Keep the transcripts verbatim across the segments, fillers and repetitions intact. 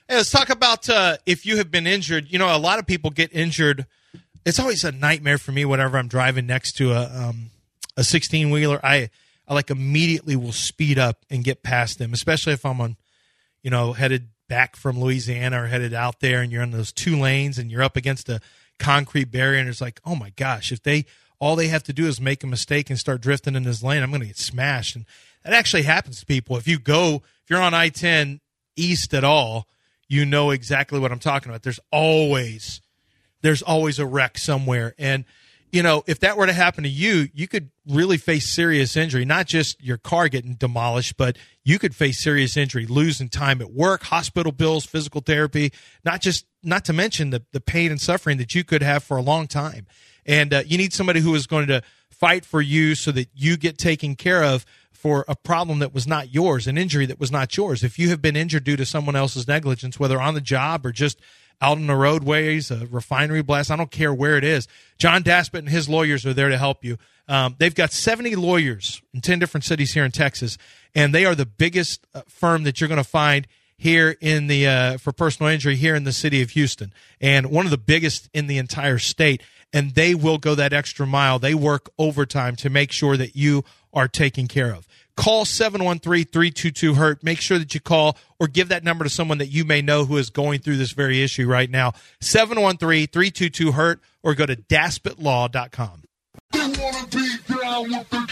Hey, let's talk about uh, if you have been injured. You know, a lot of people get injured. It's always a nightmare for me whenever I'm driving next to a um, a sixteen-wheeler. I, I like immediately will speed up and get past them, especially if I'm on, you know, headed back from Louisiana or headed out there and you're in those two lanes and you're up against a concrete barrier and it's like, oh, my gosh, if they all they have to do is make a mistake and start drifting in this lane, I'm going to get smashed. And that actually happens to people. If you go, if you're on I ten east at all, you know exactly what I'm talking about. There's always, there's always a wreck somewhere. And, you know, if that were to happen to you, you could really face serious injury, not just your car getting demolished, but you could face serious injury, losing time at work, hospital bills, physical therapy, not just, not to mention the, the pain and suffering that you could have for a long time. And uh, you need somebody who is going to fight for you so that you get taken care of for a problem that was not yours, an injury that was not yours. If you have been injured due to someone else's negligence, whether on the job or just out on the roadways, a refinery blast, I don't care where it is, John Daspit and his lawyers are there to help you. Um, they've got seventy lawyers in ten different cities here in Texas, and they are the biggest uh, firm that you're going to find here in the uh, for personal injury here in the city of Houston, and one of the biggest in the entire state. And they will go that extra mile. They work overtime to make sure that you are taken care of. Call seven one three, three two two, hurt. Make sure that you call or give that number to someone that you may know who is going through this very issue right now. seven one three, three two two, hurt or go to daspit law dot com. They wanna be down with the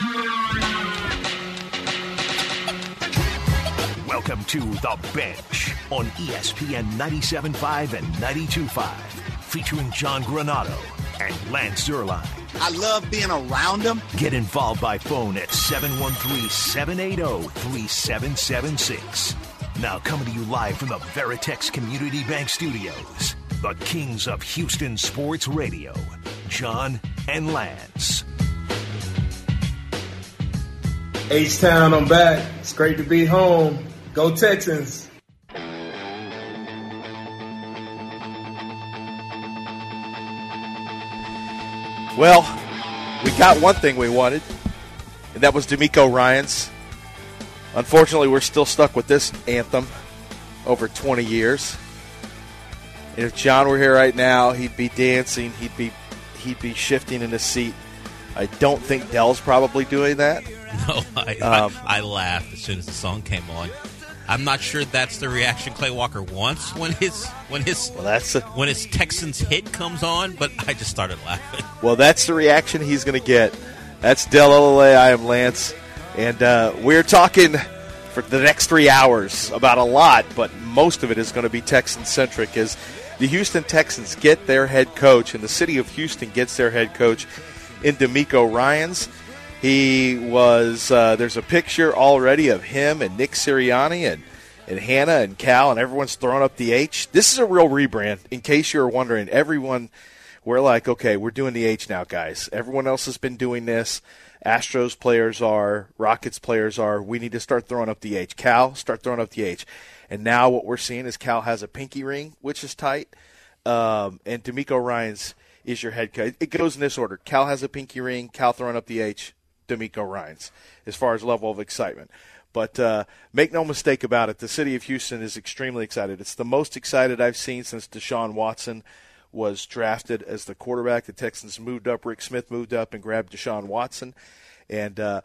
king. Welcome to The Bench on E S P N ninety-seven point five and ninety-two point five, featuring John Granado and Lance Zierlein. I love being around them. Get involved by phone at seven one three, seven eight zero, three seven seven six. Now coming to you live from the Veritex Community Bank Studios, the kings of Houston Sports Radio, John and Lance. H-Town, I'm back. It's great to be home. Go Texans. Well, we got one thing we wanted, and that was DeMeco Ryans. Unfortunately, we're still stuck with this anthem over twenty years. And if John were here right now, he'd be dancing, he'd be he'd be shifting in his seat. I don't think Dell's probably doing that. No, I, um, I, I laughed as soon as the song came on. I'm not sure that's the reaction Clay Walker wants when his when his well, that's a, when his Texans hit comes on, but I just started laughing. Well, that's the reaction he's going to get. That's Del Olale. I am Lance, and uh, we're talking for the next three hours about a lot, but most of it is going to be Texan-centric as the Houston Texans get their head coach, and the city of Houston gets their head coach in DeMeco Ryans. He was, uh, there's a picture already of him and Nick Sirianni and, and Hannah and Cal, and everyone's throwing up the H. This is a real rebrand. In case you're wondering, everyone, we're like, okay, we're doing the H now, guys. Everyone else has been doing this. Astros players are, Rockets players are. We need to start throwing up the H. Cal, start throwing up the H. And now what we're seeing is Cal has a pinky ring, which is tight, um, and DeMeco Ryans is your head coach. It goes in this order. Cal has a pinky ring, Cal throwing up the H, DeMeco Ryans, as far as level of excitement. But uh, make no mistake about it, the city of Houston is extremely excited. It's the most excited I've seen since Deshaun Watson was drafted as the quarterback. The Texans moved up. Rick Smith moved up and grabbed Deshaun Watson. And uh,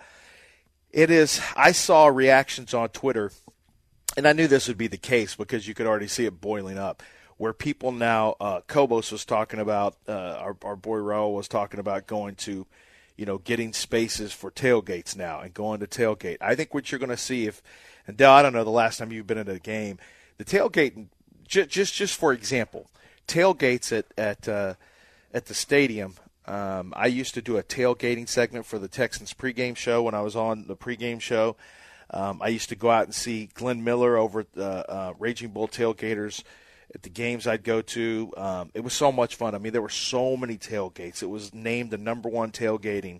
it is – I saw reactions on Twitter, and I knew this would be the case because you could already see it boiling up, where people now uh, – Kobos was talking about uh, – our, our boy Raul was talking about going to – you know, getting spaces for tailgates now and going to tailgate. I think what you're going to see if, and Dell, I don't know the last time you've been at a game, the tailgate, just just, just for example, tailgates at at uh, at the stadium. Um, I used to do a tailgating segment for the Texans pregame show when I was on the pregame show. Um, I used to go out and see Glenn Miller over at the uh, Raging Bull Tailgaters at the games I'd go to. Um, it was so much fun. I mean, there were so many tailgates. It was named the number one tailgating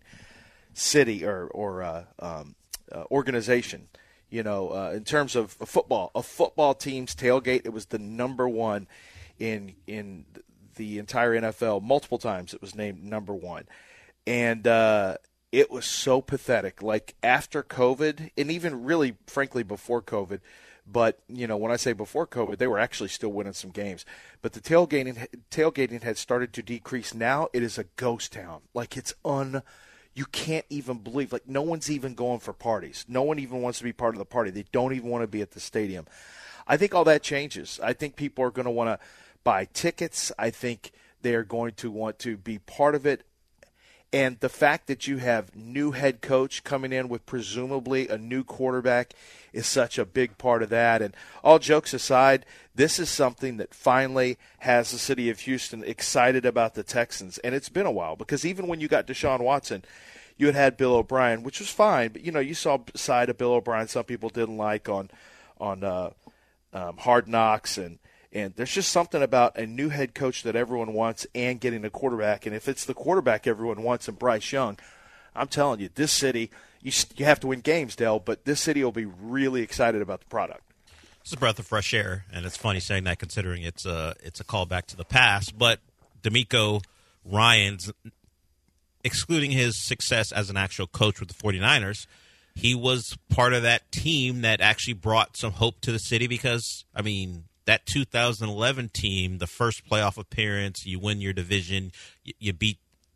city or, or uh, um, uh, organization, you know, uh, in terms of football. A football team's tailgate, it was the number one in in the entire N F L. Multiple times it was named number one. And uh, it was so pathetic. Like after COVID, and even really, frankly, before COVID, But, you know, when I say before COVID, they were actually still winning some games. But the tailgating tailgating had started to decrease. Now it is a ghost town. Like, it's un – you can't even believe. Like, no one's even going for parties. No one even wants to be part of the party. They don't even want to be at the stadium. I think all that changes. I think people are going to want to buy tickets. I think they are going to want to be part of it. And the fact that you have new head coach coming in with presumably a new quarterback is such a big part of that. And all jokes aside, this is something that finally has the city of Houston excited about the Texans. And it's been a while, because even when you got Deshaun Watson, you had had Bill O'Brien, which was fine. But, you know, you saw a side of Bill O'Brien some people didn't like on on uh, um, Hard Knocks, and And there's just something about a new head coach that everyone wants and getting a quarterback. And if it's the quarterback everyone wants and Bryce Young, I'm telling you, this city, you, you have to win games, Dale, but this city will be really excited about the product. It's a breath of fresh air, and it's funny saying that considering it's a, it's a callback to the past. But DeMeco Ryans, excluding his success as an actual coach with the 49ers, he was part of that team that actually brought some hope to the city because, I mean – that two thousand eleven team, the first playoff appearance, you win your division, you, you beat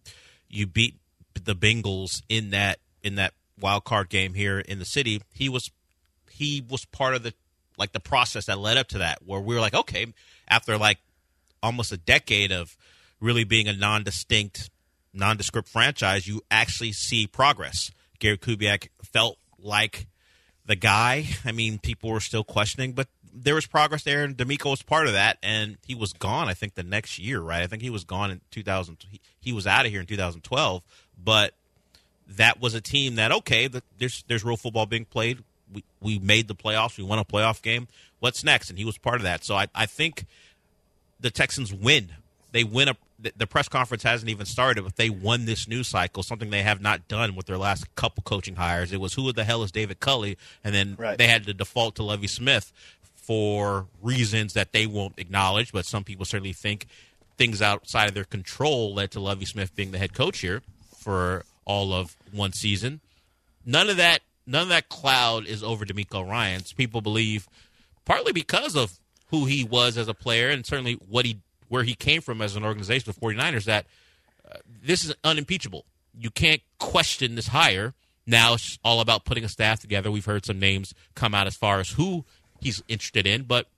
you beat the Bengals in that in that wild card game here in the city. He was he was part of the like the process that led up to that, where we were like, okay, after like almost a decade of really being a non-distinct, nondescript franchise, you actually see progress. Gary Kubiak felt like the guy. I mean, people were still questioning, but there was progress there, and DeMeco was part of that, and he was gone, I think, the next year, right? I think he was gone in two thousand. He, he was out of here in two thousand twelve, but that was a team that, okay, the, there's there's real football being played. We we made the playoffs. We won a playoff game. What's next? And he was part of that. So I, I think the Texans win. They win a – the press conference hasn't even started, but they won this news cycle, something they have not done with their last couple coaching hires. It was, who the hell is David Culley? And then right. they had to default to Lovie Smith for reasons that they won't acknowledge, but some people certainly think things outside of their control led to Lovie Smith being the head coach here for all of one season. None of that none of that cloud is over DeMeco Ryans. People believe, partly because of who he was as a player and certainly what he where he came from as an organization, the 49ers, that uh, this is unimpeachable. You can't question this hire. Now it's all about putting a staff together. We've heard some names come out as far as who he's interested in, but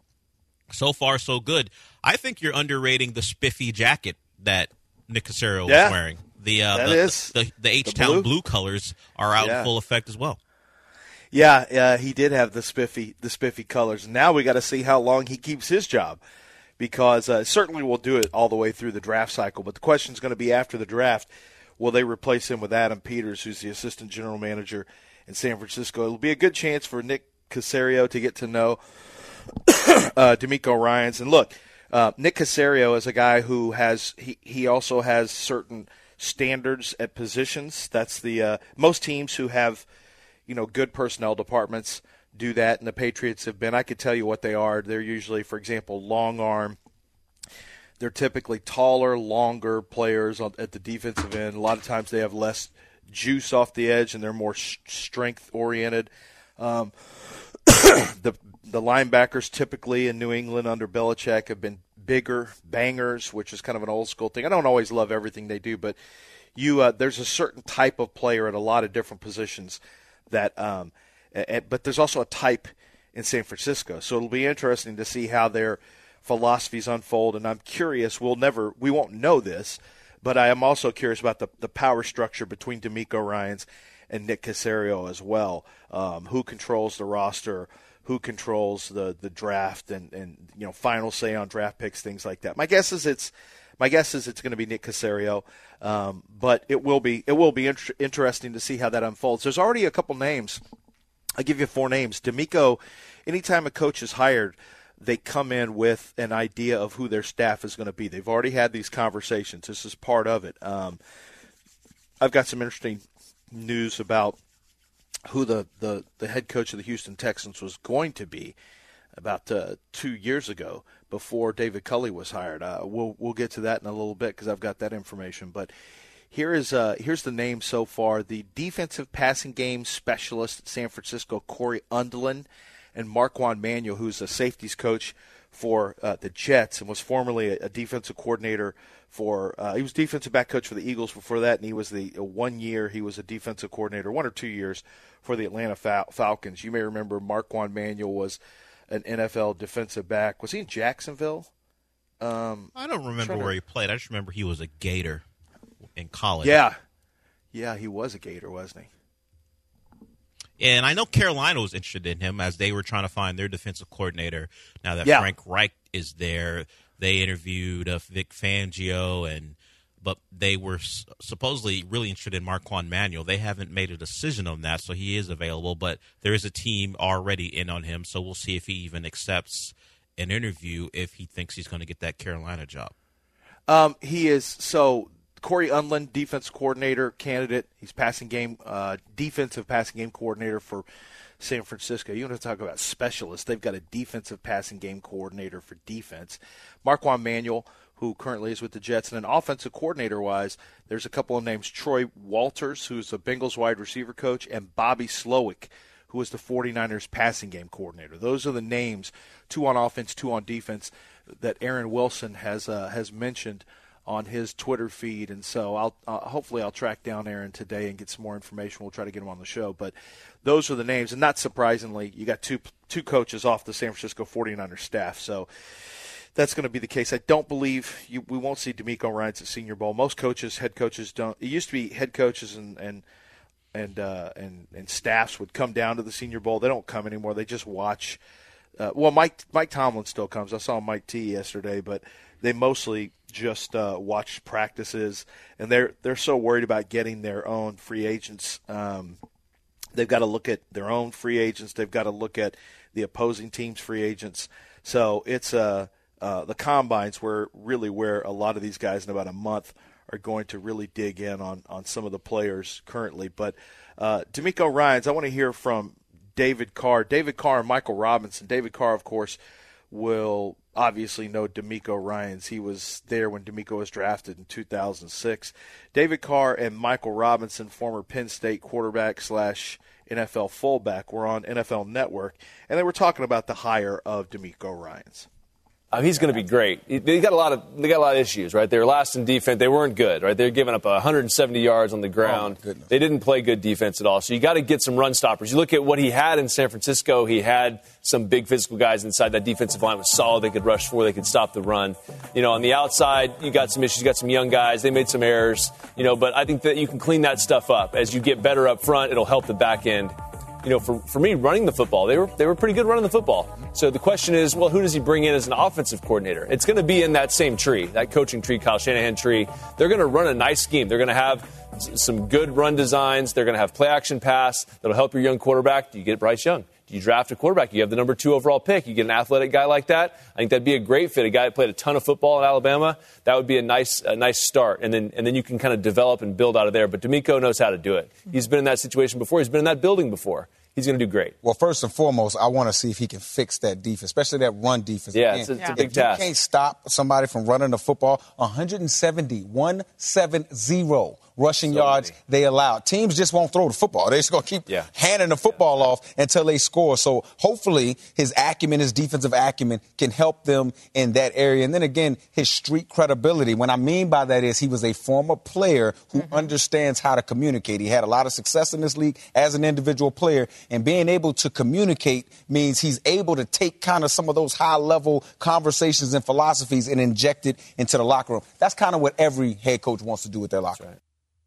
so far so good. I think you're underrating the spiffy jacket that Nick Caserio yeah, was wearing. The uh, that the, is. the, the, the H-Town blue? blue colors are out yeah. in full effect as well. Yeah, uh, he did have the spiffy the spiffy colors. Now we got to see how long he keeps his job, because uh, certainly we'll do it all the way through the draft cycle. But the question is going to be after the draft, will they replace him with Adam Peters, who's the assistant general manager in San Francisco? It'll be a good chance for Nick Caserio to get to know uh, DeMeco Ryans. And look, uh, Nick Caserio is a guy who has he, he also has certain standards at positions. That's the uh, most teams who have you know good personnel departments do that, and the Patriots have been. I could tell you what they are. They're usually, for example, long arm. They're typically taller, longer players on, at the defensive end. A lot of times they have less juice off the edge, and they're more sh- strength oriented. Um, the the linebackers typically in New England under Belichick have been bigger, bangers, which is kind of an old school thing. I don't always love everything they do, but you uh, there's a certain type of player at a lot of different positions that. Um, a, but there's also a type in San Francisco, so it'll be interesting to see how their philosophies unfold. And I'm curious. We'll never, we won't know this, but I am also curious about the the power structure between DeMeco Ryans and Nick Caserio as well. Um, who controls the roster? Who controls the, the draft and, and you know final say on draft picks, things like that. My guess is it's my guess is it's going to be Nick Caserio, um, but it will be it will be inter- interesting to see how that unfolds. There's already a couple names. I'll give you four names. DeMeco, anytime a coach is hired, they come in with an idea of who their staff is going to be. They've already had these conversations. This is part of it. Um, I've got some interesting news about who the, the, the head coach of the Houston Texans was going to be about uh, two years ago before David Culley was hired. Uh, we'll we'll get to that in a little bit because I've got that information. But here is uh, here's the name so far. The defensive passing game specialist at San Francisco, Corey Undlin, and Marquand Manuel, who's a safeties coach for uh, the Jets and was formerly a, a defensive coordinator for uh, – he was defensive back coach for the Eagles before that, and he was the uh, one year he was a defensive coordinator, one or two years for the Atlanta Fal- Falcons. You may remember Marquand Manuel was an N F L defensive back. Was he in Jacksonville? Um, I don't remember to... where he played. I just remember he was a Gator in college. Yeah. Yeah, he was a Gator, wasn't he? And I know Carolina was interested in him as they were trying to find their defensive coordinator. Now that yeah. Frank Reich is there, they interviewed uh, Vic Fangio, and but they were s- supposedly really interested in Marquand Manuel. They haven't made a decision on that, so he is available. But there is a team already in on him, so we'll see if he even accepts an interview if he thinks he's going to get that Carolina job. Um, he is so. Corey Undlin, defense coordinator candidate. He's passing game, uh, defensive passing game coordinator for San Francisco. You want to talk about specialists. They've got a defensive passing game coordinator for defense. Marquand Manuel, who currently is with the Jets. And then offensive coordinator-wise, there's a couple of names. Troy Walters, who's the Bengals wide receiver coach, and Bobby Slowick, who is the 49ers passing game coordinator. Those are the names, two on offense, two on defense, that Aaron Wilson has uh, has mentioned on his Twitter feed, and so I'll uh, hopefully I'll track down Aaron today and get some more information. We'll try to get him on the show, but those are the names, and not surprisingly, you got two two coaches off the San Francisco 49ers staff, so that's going to be the case. I don't believe you, we won't see DeMeco Ryans at Senior Bowl. Most coaches, head coaches, don't. It used to be head coaches and and and uh, and, and staffs would come down to the Senior Bowl. They don't come anymore. They just watch. Uh, well, Mike Mike Tomlin still comes. I saw Mike T yesterday, but they mostly just uh, watch practices, and they're they're so worried about getting their own free agents. Um, they've got to look at their own free agents. They've got to look at the opposing team's free agents. So it's uh, uh, the combines where really where a lot of these guys in about a month are going to really dig in on, on some of the players currently. But uh, DeMeco Ryans, I want to hear from David Carr. David Carr and Michael Robinson. David Carr, of course, will obviously know DeMeco Ryans. He was there when DeMeco was drafted in two thousand six. David Carr and Michael Robinson, former Penn State quarterback slash N F L fullback, were on N F L Network, and they were talking about the hire of DeMeco Ryans. Uh, he's going to be great. They got a lot of they got a lot of issues, right? They were last in defense. They weren't good, right? They were giving up one hundred seventy yards on the ground. Oh, they didn't play good defense at all. So you got to get some run stoppers. You look at what he had in San Francisco. He had some big physical guys inside. That defensive line was solid. They could rush for. They could stop the run. You know, on the outside, you got some issues. You got some young guys. They made some errors. You know, but I think that you can clean that stuff up as you get better up front. It'll help the back end. You know, for, for me, running the football, they were they were pretty good running the football. So the question is, well, who does he bring in as an offensive coordinator? It's going to be in that same tree, that coaching tree, Kyle Shanahan tree. They're going to run a nice scheme. They're going to have some good run designs. They're going to have play action pass that'll help your young quarterback. Do you get Bryce Young? Do you draft a quarterback? You have the number two overall pick. You get an athletic guy like that. I think that'd be a great fit. A guy that played a ton of football at Alabama. That would be a nice a nice start. And then and then you can kind of develop and build out of there. But DeMeco knows how to do it. He's been in that situation before. He's been in that building before. He's going to do great. Well, first and foremost, I want to see if he can fix that defense, especially that run defense. Yeah, Again, it's, a, it's yeah. a big if task. You can't stop somebody from running the football. one seventy, one seventy rushing so yards many. They allow. Teams just won't throw the football. They're just going to keep yeah. handing the football yeah. off until they score. So hopefully his acumen, his defensive acumen, can help them in that area. And then again, his street credibility. What I mean by that is he was a former player who mm-hmm. understands how to communicate. He had a lot of success in this league as an individual player, and being able to communicate means he's able to take kind of some of those high-level conversations and philosophies and inject it into the locker room. That's kind of what every head coach wants to do with their locker room.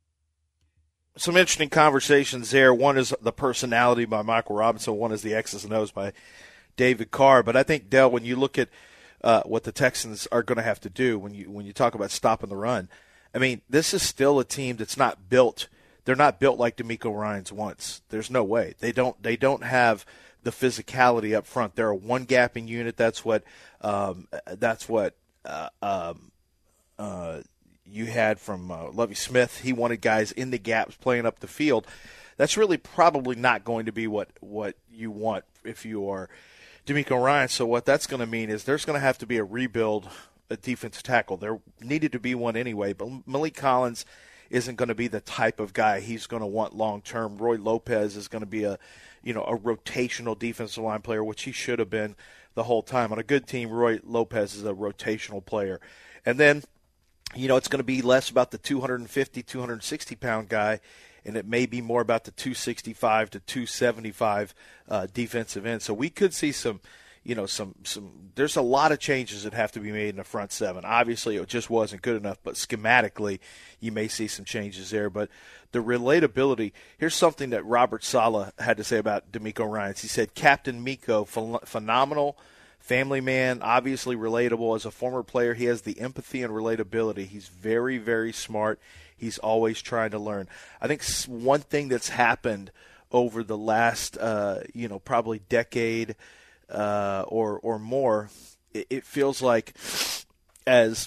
Some interesting conversations there. One is the personality by Michael Robinson. One is the X's and O's by David Carr. But I think, Dell, when you look at uh, what the Texans are going to have to do when you when you talk about stopping the run, I mean, this is still a team that's not built. They're not built like DeMeco Ryans once. There's no way. They don't. They don't have the physicality up front. They're a one-gapping unit. That's what. Um, that's what. Uh, um, uh, you had from uh, Lovie Smith. He wanted guys in the gaps playing up the field. That's really probably not going to be what, what you want if you are DeMeco Ryans. So what that's going to mean is there's going to have to be a rebuild at defensive tackle. There needed to be one anyway, but Malik Collins isn't going to be the type of guy he's going to want long term. Roy Lopez is going to be a, you know, a rotational defensive line player, which he should have been the whole time. On a good team, Roy Lopez is a rotational player. And then, you know, it's going to be less about the two fifty, two sixty pound guy, and it may be more about the two sixty-five to two seventy-five uh, defensive end. So we could see some, you know, some, some, there's a lot of changes that have to be made in the front seven. Obviously, it just wasn't good enough, but schematically, you may see some changes there. But the relatability, here's something that Robert Saleh had to say about DeMeco Ryans. He said, Captain Miko, ph- phenomenal, family man, obviously relatable. As a former player, he has the empathy and relatability. He's very, very smart. He's always trying to learn. I think one thing that's happened over the last, uh, you know, probably decade uh, or or more, it, it feels like as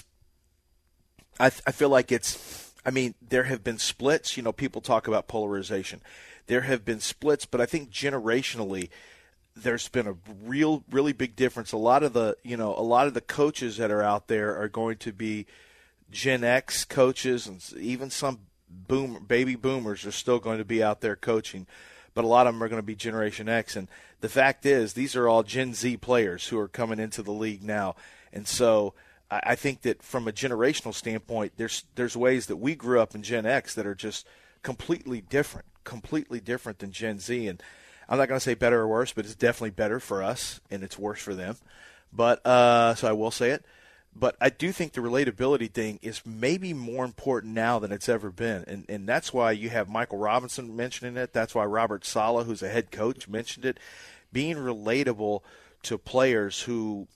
I, I feel like it's, I mean, there have been splits. You know, people talk about polarization. There have been splits, but I think generationally, there's been a real, really big difference. A lot of the, you know, a lot of the coaches that are out there are going to be Gen X coaches, and even some boom, baby boomers are still going to be out there coaching, but a lot of them are going to be Generation X. And the fact is, these are all Gen Z players who are coming into the league now. And so I think that from a generational standpoint, there's there's ways that we grew up in Gen X that are just completely different, completely different than Gen Z. And I'm not going to say better or worse, but it's definitely better for us, and it's worse for them. But uh, so I will say it. But I do think the relatability thing is maybe more important now than it's ever been. And and that's why you have Michael Robinson mentioning it. That's why Robert Saleh, who's a head coach, mentioned it. Being relatable to players who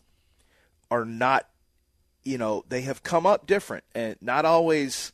are not, you know, they have come up different and not always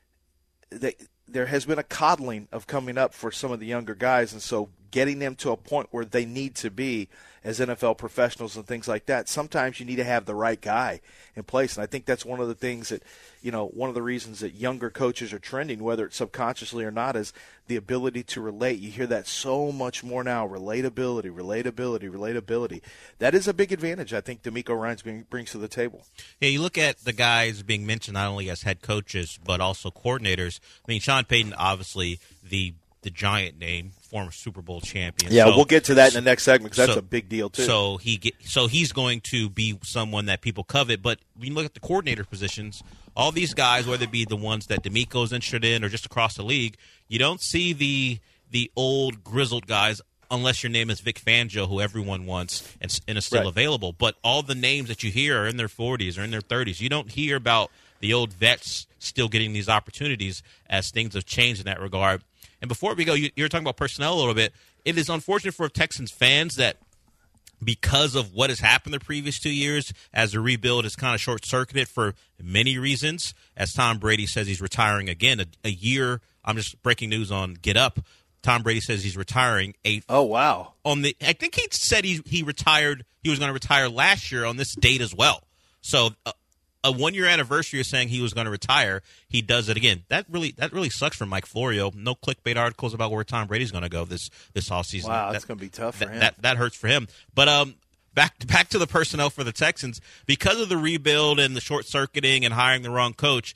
they, there has been a coddling of coming up for some of the younger guys. And so getting them to a point where they need to be as N F L professionals and things like that, sometimes you need to have the right guy in place. And I think that's one of the things that, you know, one of the reasons that younger coaches are trending, whether it's subconsciously or not, is the ability to relate. You hear that so much more now, relatability, relatability, relatability. That is a big advantage I think DeMeco Ryans brings to the table. Yeah, you look at the guys being mentioned not only as head coaches but also coordinators. I mean, Sean Payton, obviously the the giant name, former Super Bowl champion. Yeah, so, we'll get to that in the next segment because that's so, a big deal too. So he get, so he's going to be someone that people covet. But when you look at the coordinator positions, all these guys, whether it be the ones that DeMeco's interested in or just across the league, you don't see the the old grizzled guys unless your name is Vic Fangio, who everyone wants and, and is still Right. available. But all the names that you hear are in their forties or in their thirties. You don't hear about the old vets still getting these opportunities as things have changed in that regard. And before we go, you, you're talking about personnel a little bit. It is unfortunate for Texans fans that because of what has happened the previous two years, as the rebuild is kind of short-circuited for many reasons, as Tom Brady says he's retiring again. A, a year, I'm just breaking news on Get Up, Tom Brady says he's retiring. A, oh, wow. On the, I think he said he, he retired, he was going to retire last year on this date as well. So uh, a one-year anniversary of saying he was going to retire, he does it again. That really that really sucks for Mike Florio. No clickbait articles about where Tom Brady's going to go this this offseason. Wow, that, that's going to be tough for that, him. That, that hurts for him. But um, back, back to the personnel for the Texans. Because of the rebuild and the short-circuiting and hiring the wrong coach,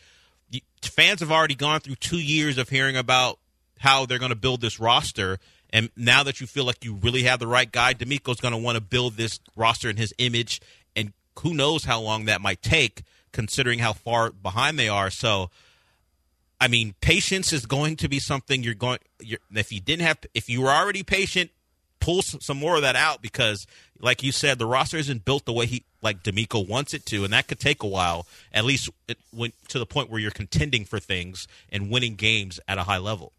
fans have already gone through two years of hearing about how they're going to build this roster. And now that you feel like you really have the right guy, DeMeco's going to want to build this roster in his image. And who knows how long that might take, considering how far behind they are. So, I mean, patience is going to be something you're going. You're, if you didn't have, if you were already patient, pull some, some more of that out because, like you said, the roster isn't built the way he, like DeMeco wants it to, and that could take a while. At least it went to the point where you're contending for things and winning games at a high level.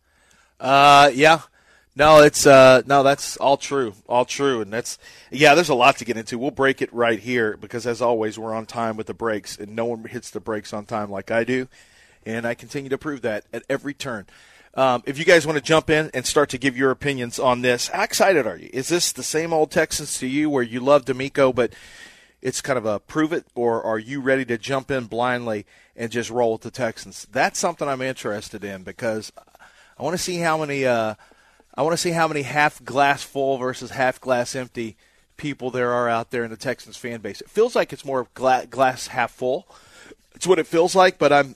Uh, yeah. No, it's uh, no, that's all true, all true, and that's yeah. There's a lot to get into. We'll break it right here because, as always, we're on time with the breaks, and no one hits the brakes on time like I do, and I continue to prove that at every turn. Um, if you guys want to jump in and start to give your opinions on this, how excited are you? Is this the same old Texans to you, where you love DeMeco, but it's kind of a prove it, or are you ready to jump in blindly and just roll with the Texans? That's something I'm interested in because I want to see how many. Uh, I want to see how many half glass full versus half glass empty people there are out there in the Texans fan base. It feels like it's more gla- glass half full. It's what it feels like, but I'm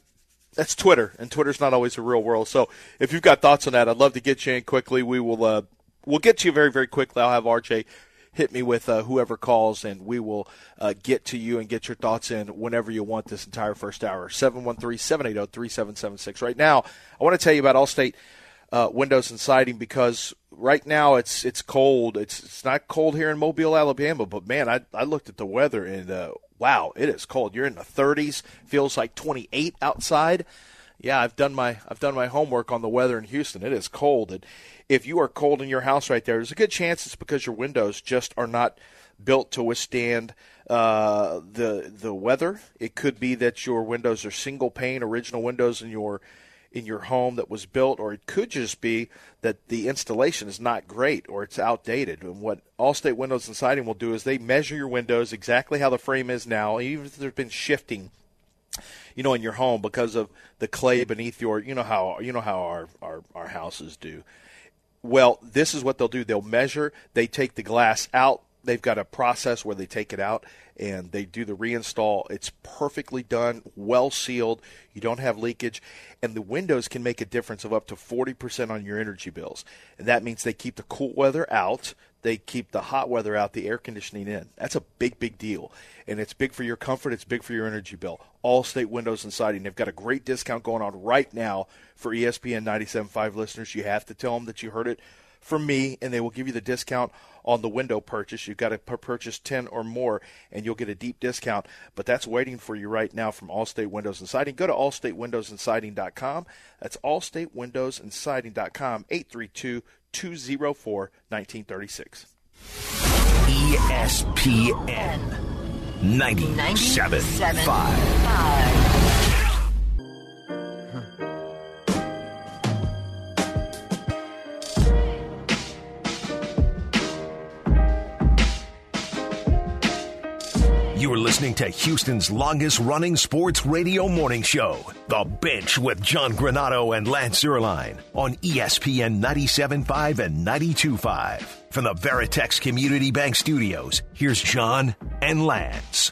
that's Twitter, and Twitter's not always the real world. So if you've got thoughts on that, I'd love to get you in quickly. We will uh, we'll get to you very, very quickly. I'll have R J hit me with uh, whoever calls, and we will uh, get to you and get your thoughts in whenever you want this entire first hour. seven one three, seven eight zero, three seven seven six. Right now, I want to tell you about Allstate uh, Windows and Siding, because right now it's it's cold. It's it's not cold here in Mobile, Alabama, but, man, I, I looked at the weather, and, uh, wow, it is cold. You're in the thirties. Feels like twenty-eight outside. Yeah, I've done my I've done my homework on the weather in Houston. It is cold. And if you are cold in your house right there, there's a good chance it's because your windows just are not built to withstand uh, the the weather. It could be that your windows are single pane, original windows in your in your home that was built, or it could just be that the installation is not great or it's outdated. And what Allstate Windows and Siding will do is they measure your windows exactly how the frame is now, even if there's been shifting, you know, in your home because of the clay beneath your, you know how you know how our, our, our houses do. Well, this is what they'll do. They'll measure. They take the glass out. They've got a process where they take it out and they do the reinstall. It's perfectly done, well sealed. You don't have leakage. And the windows can make a difference of up to forty percent on your energy bills. And that means they keep the cool weather out. They keep the hot weather out, the air conditioning in. That's a big, big deal. And it's big for your comfort. It's big for your energy bill. Allstate Windows and Siding. They've got a great discount going on right now for E S P N ninety-seven point five listeners. You have to tell them that you heard it from me, and they will give you the discount on the window purchase. You've got to p- purchase ten or more, and you'll get a deep discount. But that's waiting for you right now from Allstate Windows and Siding. Go to allstate windows and siding dot com. That's allstate windows and siding dot com, eight three two, two oh four, one nine three six. E S P N ninety-seven point five. You are listening to Houston's longest-running sports radio morning show, The Bench with John Granato and Lance Zierlein on E S P N ninety-seven point five and ninety-two point five. From the Veritex Community Bank Studios, here's John and Lance.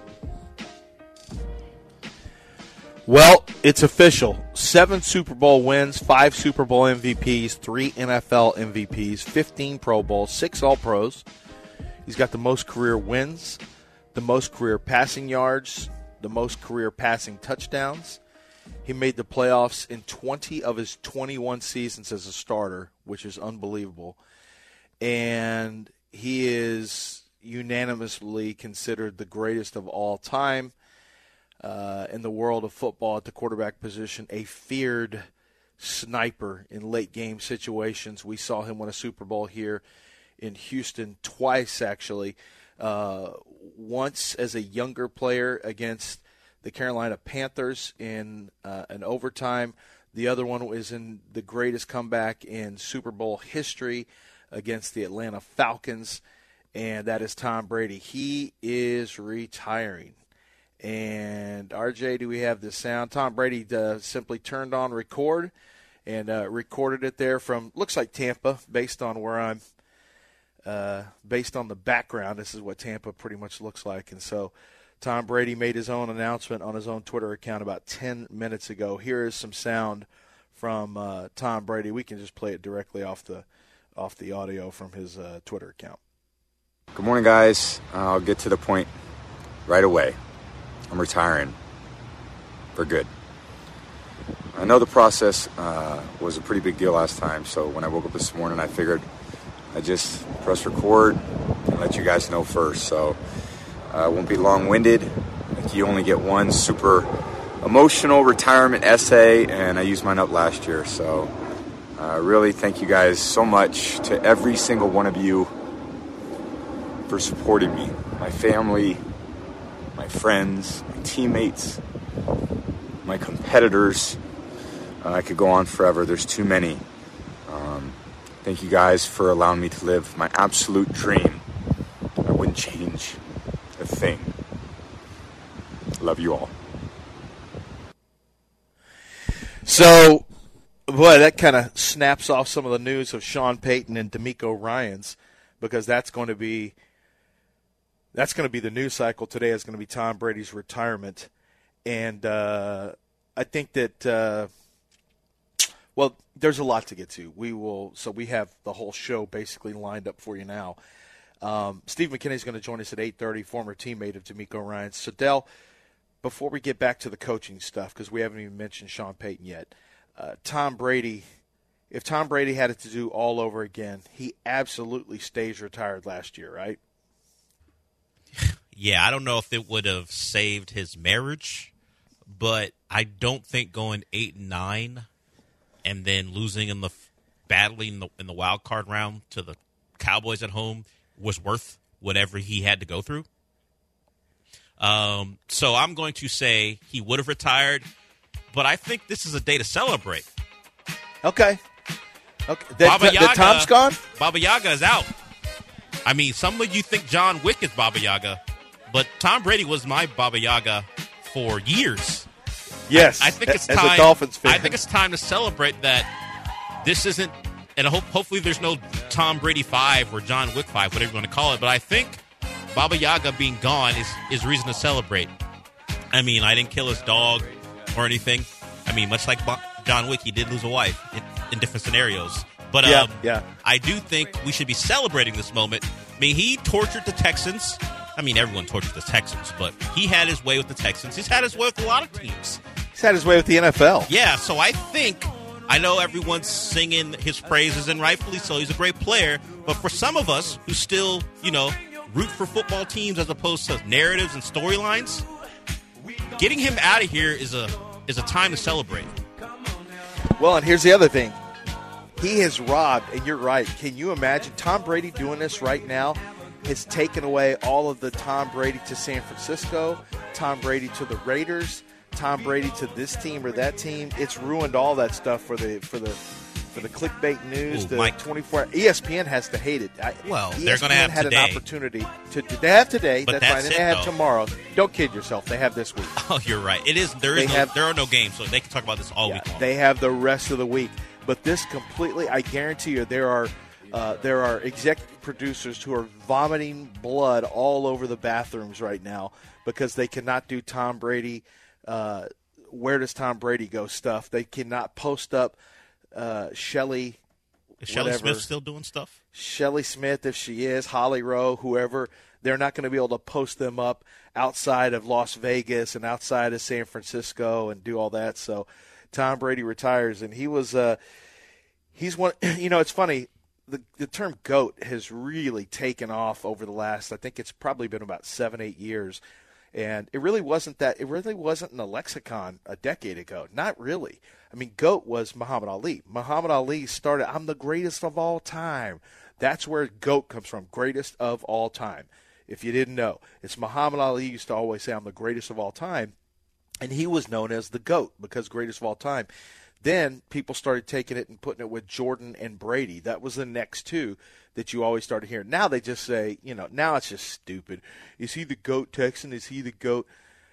Well, it's official. Seven Super Bowl wins, five Super Bowl M V Ps, three N F L M V Ps, fifteen Pro Bowls, six All-Pros. He's got the most career wins, the most career passing yards, the most career passing touchdowns. He made the playoffs in twenty of his twenty-one seasons as a starter, which is unbelievable. And he is unanimously considered the greatest of all time uh, in the world of football at the quarterback position, a feared sniper in late-game situations. We saw him win a Super Bowl here in Houston twice, actually. Uh, once as a younger player against the Carolina Panthers in uh, an overtime. The other one was in the greatest comeback in Super Bowl history against the Atlanta Falcons, and that is Tom Brady. He is retiring. And, R J, do we have the sound? Tom Brady uh, simply turned on record and uh, recorded it there from, looks like Tampa, based on where I'm Uh, based on the background. This is what Tampa pretty much looks like. And so Tom Brady made his own announcement on his own Twitter account about ten minutes ago. Here is some sound from uh, Tom Brady. We can just play it directly off the off the audio from his uh, Twitter account. Good morning, guys. Uh, I'll get to the point right away. I'm retiring for good. I know the process uh, was a pretty big deal last time, so when I woke up this morning, I figured I just press record and let you guys know first. So I uh, won't be long-winded. Like, you only get one super emotional retirement essay, and I used mine up last year. So uh, really thank you guys so much, to every single one of you, for supporting me. My family, my friends, my teammates, my competitors. Uh, I could go on forever. There's too many. Um, Thank you guys for allowing me to live my absolute dream. I wouldn't change a thing. Love you all. So, boy, that kind of snaps off some of the news of Sean Payton and DeMeco Ryans, because that's going to be that's going to be the news cycle today. Is going to be Tom Brady's retirement, and uh, I think that uh, well, there's a lot to get to. We will, so we have the whole show basically lined up for you now. Um, Steve McKinney is going to join us at eight thirty, former teammate of DeMeco Ryans. So, Del, before we get back to the coaching stuff, because we haven't even mentioned Sean Payton yet, uh, Tom Brady, if Tom Brady had it to do all over again, he absolutely stays retired last year, right? Yeah, I don't know if it would have saved his marriage, but I don't think going eight and nine and then losing in the badly in the, in the wild card round to the Cowboys at home was worth whatever he had to go through. Um, so I'm going to say he would have retired, but I think this is a day to celebrate. Okay. Okay. The, Baba the, Yaga, the Tom's gone? Baba Yaga is out. I mean, some of you think John Wick is Baba Yaga, but Tom Brady was my Baba Yaga for years. Yes, I, I think it's as time. a Dolphins fan. I think it's time to celebrate that this isn't, and hope, hopefully there's no Tom Brady five or John Wick five, whatever you want to call it. But I think Baba Yaga being gone is is reason to celebrate. I mean, I didn't kill his dog or anything. I mean, much like John Wick, he did lose a wife in, in different scenarios. But yeah, um, yeah. I do think we should be celebrating this moment. I mean, he tortured the Texans. I mean, everyone tortured the Texans, but he had his way with the Texans. He's had his way with a lot of teams. He's had his way with the N F L. Yeah, so I think, I know everyone's singing his praises, and rightfully so. He's a great player. But for some of us who still, you know, root for football teams as opposed to narratives and storylines, getting him out of here is a is a time to celebrate. Well, and here's the other thing. He has robbed, and you're right. Can you imagine Tom Brady doing this right now? Has taken away all of the Tom Brady to San Francisco, Tom Brady to the Raiders, Tom Brady to this team or that team. It's ruined all that stuff for the for the for the clickbait news. Ooh, the Mike. twenty-four E S P N has to hate it. I, Well, E S P N they're going to have had today. an opportunity to. They have today. But that's, that's right. And it, they have though. tomorrow. Don't kid yourself. They have this week. Oh, you're right. It is. There is. They No, have- there are no games, so they can talk about this all Yeah, week long. they have the rest of the week. But this completely, I guarantee you, there are uh, there are executive producers who are vomiting blood all over the bathrooms right now because they cannot do Tom Brady. Uh, where does Tom Brady go? Stuff they cannot post up. Uh, Shelley, Is Shelley whatever. Smith still doing stuff? Shelley Smith, if she is, Holly Rowe, whoever, they're not going to be able to post them up outside of Las Vegas and outside of San Francisco and do all that. So Tom Brady retires, and he was uh, he's one. You know, it's funny. The the term GOAT has really taken off over the last. I think it's probably been about seven, eight years, and it really wasn't that. It really wasn't in the lexicon a decade ago. Not really. I mean, GOAT was Muhammad Ali. Muhammad Ali started, I'm the greatest of all time. That's where GOAT comes from, greatest of all time. If you didn't know, it's Muhammad Ali used to always say, I'm the greatest of all time. And he was known as the GOAT because greatest of all time. Then people started taking it and putting it with Jordan and Brady. That was the next two that you always started hearing. Now they just say, you know, now it's just stupid. Is he the GOAT Texan? Is he the GOAT?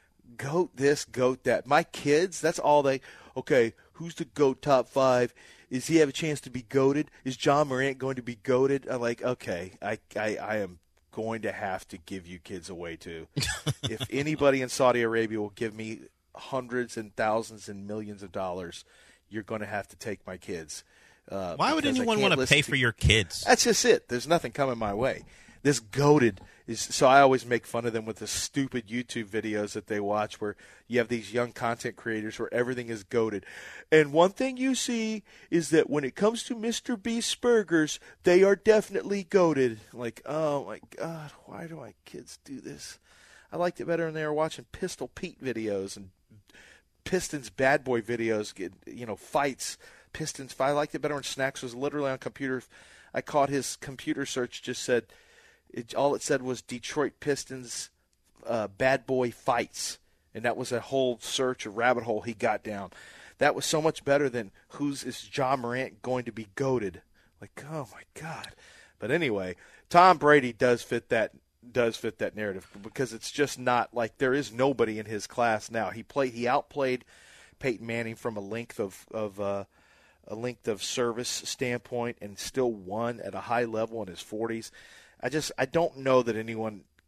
GOAT this, GOAT that. My kids, that's all they, okay, who's the GOAT top five? Is he have a chance to be GOATed? Is John Morant going to be GOATed? I'm like, okay, I, I, I am going to have to give you kids away too. If anybody in Saudi Arabia will give me hundreds and thousands and millions of dollars, you're going to have to take my kids. Uh, Why would because I anyone can't want to listen pay for your kids? That's just it. There's nothing coming my way. This GOATed is so I always make fun of them with the stupid YouTube videos that they watch where you have these young content creators where everything is GOATed. And one thing you see is that when it comes to Mister Beast's burgers, they are definitely GOATed. Like, oh my God, why do my kids do this? I liked it better when they were watching Pistol Pete videos and Pistons bad boy videos, get, you know, fights, Pistons fight. I liked it better when Snacks was literally on computer. I caught his computer search just said, it, all it said was Detroit Pistons uh, bad boy fights. And that was a whole search, a rabbit hole he got down. That was so much better than who's is John Morant going to be GOATed. Like, oh my God. But anyway, Tom Brady does fit that does fit that narrative because it's just not like there is nobody in his class now. He played he outplayed Peyton Manning from a length of, of uh, a length of service standpoint and still won at a high level in his forties. I just I don't know that anyone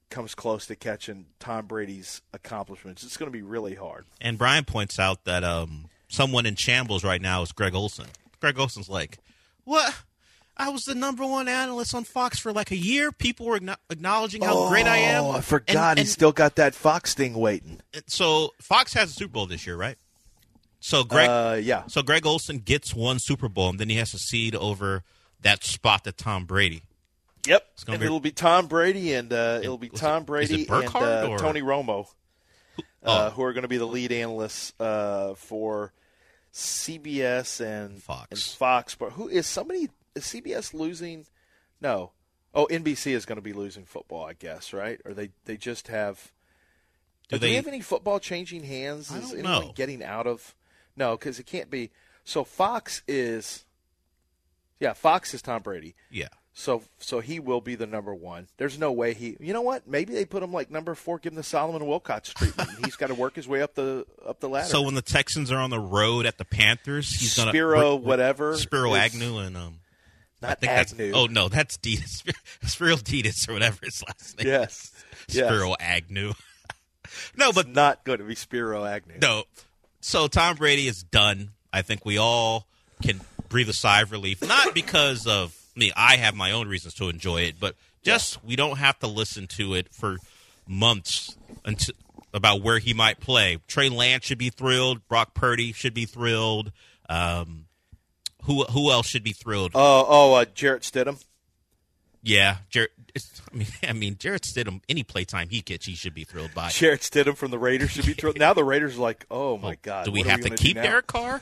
comes close to catching Tom Brady's accomplishments. It's going to be really hard. And Brian points out that um, someone in shambles right now is Greg Olson. Greg Olson's like, what? I was the number one analyst on Fox for like a year. People were acknowledging how oh, great I am. I forgot and, he and, still got that Fox thing waiting. So Fox has a Super Bowl this year, right? So Greg, uh, yeah. So Greg Olson gets one Super Bowl, and then he has to cede over that spot to Tom Brady. Yep, and be, it'll be Tom Brady, and uh, it'll be Tom it, Brady it and uh, or? Tony Romo, oh. uh, who are going to be the lead analysts uh, for C B S and Fox. And Fox, but who is somebody? Is C B S losing? No. Oh, N B C is going to be losing football, I guess, right? Or they, they just have. Do, do they have any football changing hands? I Is don't anyone know. getting out of? No, because it can't be. So Fox is. Yeah, Fox is Tom Brady. Yeah. So so he will be the number one. There's no way he. You know what? Maybe they put him like number four, give him the Solomon Wilcots treatment. He's got to work his way up the up the ladder. So when the Texans are on the road at the Panthers, he's going to Spiro whatever Spiro is, Agnew and um. Not I think Agnew. That's, oh no, that's Ditas. Spiro Ditas or whatever his last name. Yes. Spiro yes. Agnew. no, but it's not going to be Spiro Agnew. No. So Tom Brady is done. I think we all can breathe a sigh of relief. Not because of me. I have my own reasons to enjoy it, but just yeah. we don't have to listen to it for months until about where he might play. Trey Lance should be thrilled. Brock Purdy should be thrilled. Um, who who else should be thrilled? Oh, oh, uh, Jarrett Stidham. Yeah, Jarrett. I mean, I mean, Jarrett Stidham. Any playtime he gets, he should be thrilled by. Jarrett Stidham from the Raiders should be thrilled. Now the Raiders are like, oh my god, do we what have we to keep Derek now? Carr?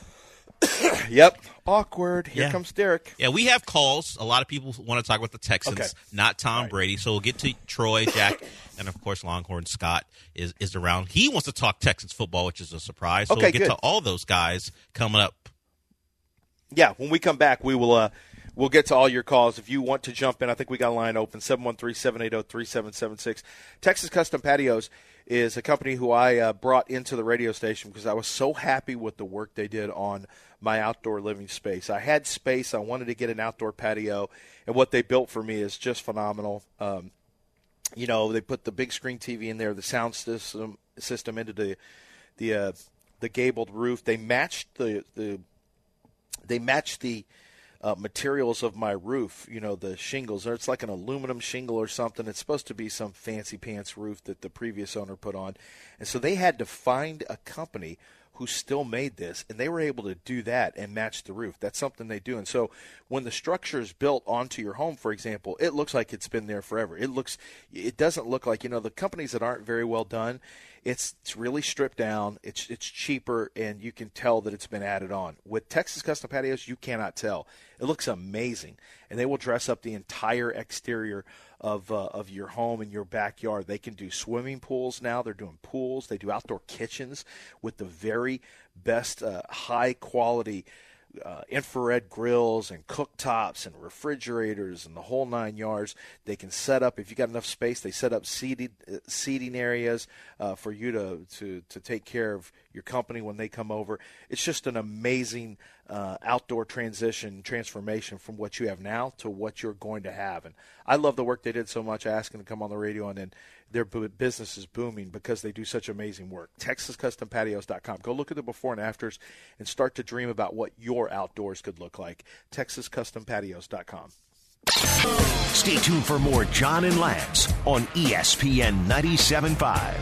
Yep, awkward. Here yeah. comes Derek. Yeah, we have calls. A lot of people want to talk about the Texans, okay. not Tom right. Brady. So we'll get to Troy, Jack, and of course Longhorn Scott is is around. He wants to talk Texans football, which is a surprise. So okay, we'll get good. to all those guys coming up. Yeah, when we come back, we will. Uh, We'll get to all your calls. If you want to jump in, I think we got a line open, seven one three, seven eight zero, three seven seven six. Texas Custom Patios is a company who I uh, brought into the radio station because I was so happy with the work they did on my outdoor living space. I had space. I wanted to get an outdoor patio, and what they built for me is just phenomenal. Um, you know, they put the big screen T V in there, the sound system system into the the uh, the gabled roof. They matched the the they matched the Uh, materials of my roof, you know, the shingles. It's like an aluminum shingle or something. It's supposed to be some fancy pants roof that the previous owner put on. And so they had to find a company who still made this, and they were able to do that and match the roof. That's something they do. And so when the structure is built onto your home, for example, it looks like it's been there forever. It looks, it doesn't look like, you know, the companies that aren't very well done, It's it's really stripped down. It's it's cheaper, and you can tell that it's been added on. With Texas Custom Patios, you cannot tell. It looks amazing, and they will dress up the entire exterior of uh, of your home and your backyard. They can do swimming pools now. They're doing pools. They do outdoor kitchens with the very best uh, high quality Uh, infrared grills and cooktops and refrigerators and the whole nine yards. They can set up, if you got enough space, they set up seated, uh, seating areas uh, for you to, to, to take care of your company when they come over. It's just an amazing uh, outdoor transition, transformation from what you have now to what you're going to have. And I love the work they did so much. I asked them to come on the radio, and then their business is booming because they do such amazing work. Texas Custom Patios dot com. Go look at the before and afters and start to dream about what your outdoors could look like. Texas Custom Patios dot com. Stay tuned for more John and Lance on E S P N ninety-seven point five.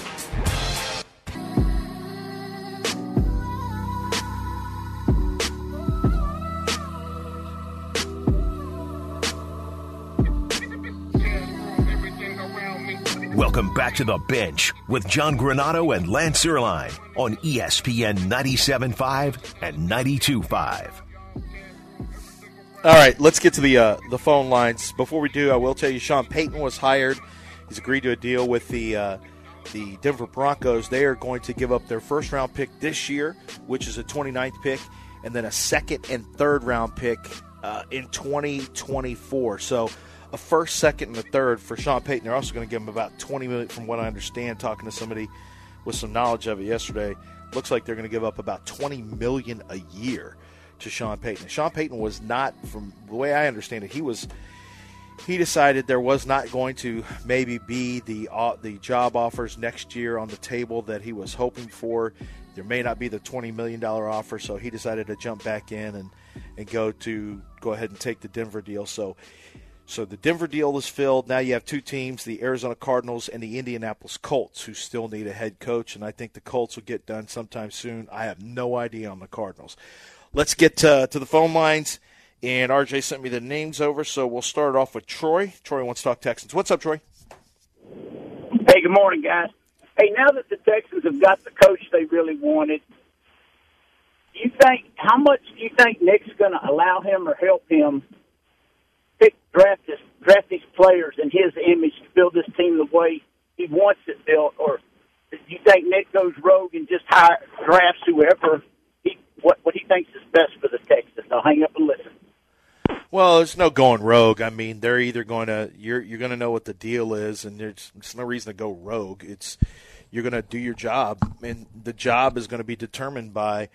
Welcome back to The Bench with John Granato and Lance Erline on E S P N ninety-seven point five and ninety-two point five. All right, let's get to the uh, the phone lines. Before we do, I will tell you Sean Payton was hired. He's agreed to a deal with the uh, the Denver Broncos. They are going to give up their first-round pick this year, which is a twenty-ninth pick, and then a second and third-round pick uh, in twenty twenty-four. So a first, second, and a third for Sean Payton. They're also going to give him about twenty million dollars, from what I understand, talking to somebody with some knowledge of it yesterday. Looks like they're going to give up about twenty million dollars a year to Sean Payton. Sean Payton was not, from the way I understand it, he was he decided there was not going to maybe be the uh, the job offers next year on the table that he was hoping for. There may not be the twenty million dollars offer, so he decided to jump back in and, and go to go ahead and take the Denver deal. So, so the Denver deal is filled. Now you have two teams, the Arizona Cardinals and the Indianapolis Colts, who still need a head coach, and I think the Colts will get done sometime soon. I have no idea on the Cardinals. Let's get to, to the phone lines. And R J sent me the names over, so we'll start off with Troy. Troy wants to talk Texans. What's up, Troy? Hey, good morning, guys. Hey, now that the Texans have got the coach they really wanted, do you think how much do you think Nick's going to allow him or help him pick draft this draft these players in his image to build this team the way he wants it built, or do you think Nick goes rogue and just hire drafts whoever he what what he thinks is best for the Texans? I'll hang up and listen. Well, there's no going rogue. I mean, they're either going to you're you're going to know what the deal is, and there's, there's no reason to go rogue. It's you're going to do your job, and the job is going to be determined by,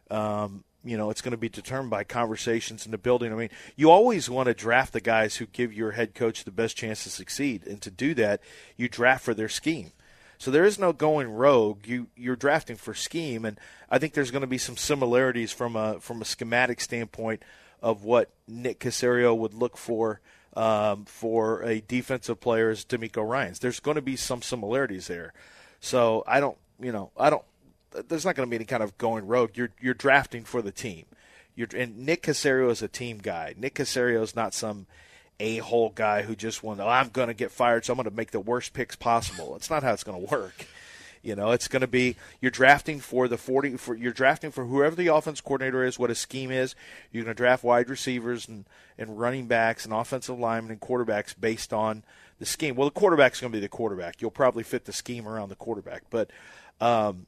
um, you know, it's going to be determined by conversations in the building. I mean, you always want to draft the guys who give your head coach the best chance to succeed, and to do that, you draft for their scheme. So there is no going rogue. You you're drafting for scheme, and I think there's going to be some similarities from a from a schematic standpoint of what Nick Caserio would look for um, for a defensive player as DeMeco Ryans. There's going to be some similarities there. So I don't, you know, I don't. There's not going to be any kind of going rogue. You're you're drafting for the team. You're and Nick Caserio is a team guy. Nick Caserio is not some a-hole guy who just wants, oh, I'm going to get fired, so I'm going to make the worst picks possible. It's not how it's going to work. You know, it's going to be you're drafting for the forty. For you're drafting for whoever the offense coordinator is, what his scheme is. You're going to draft wide receivers and, and running backs and offensive linemen and quarterbacks based on the scheme. Well, the quarterback's going to be the quarterback. You'll probably fit the scheme around the quarterback, but um,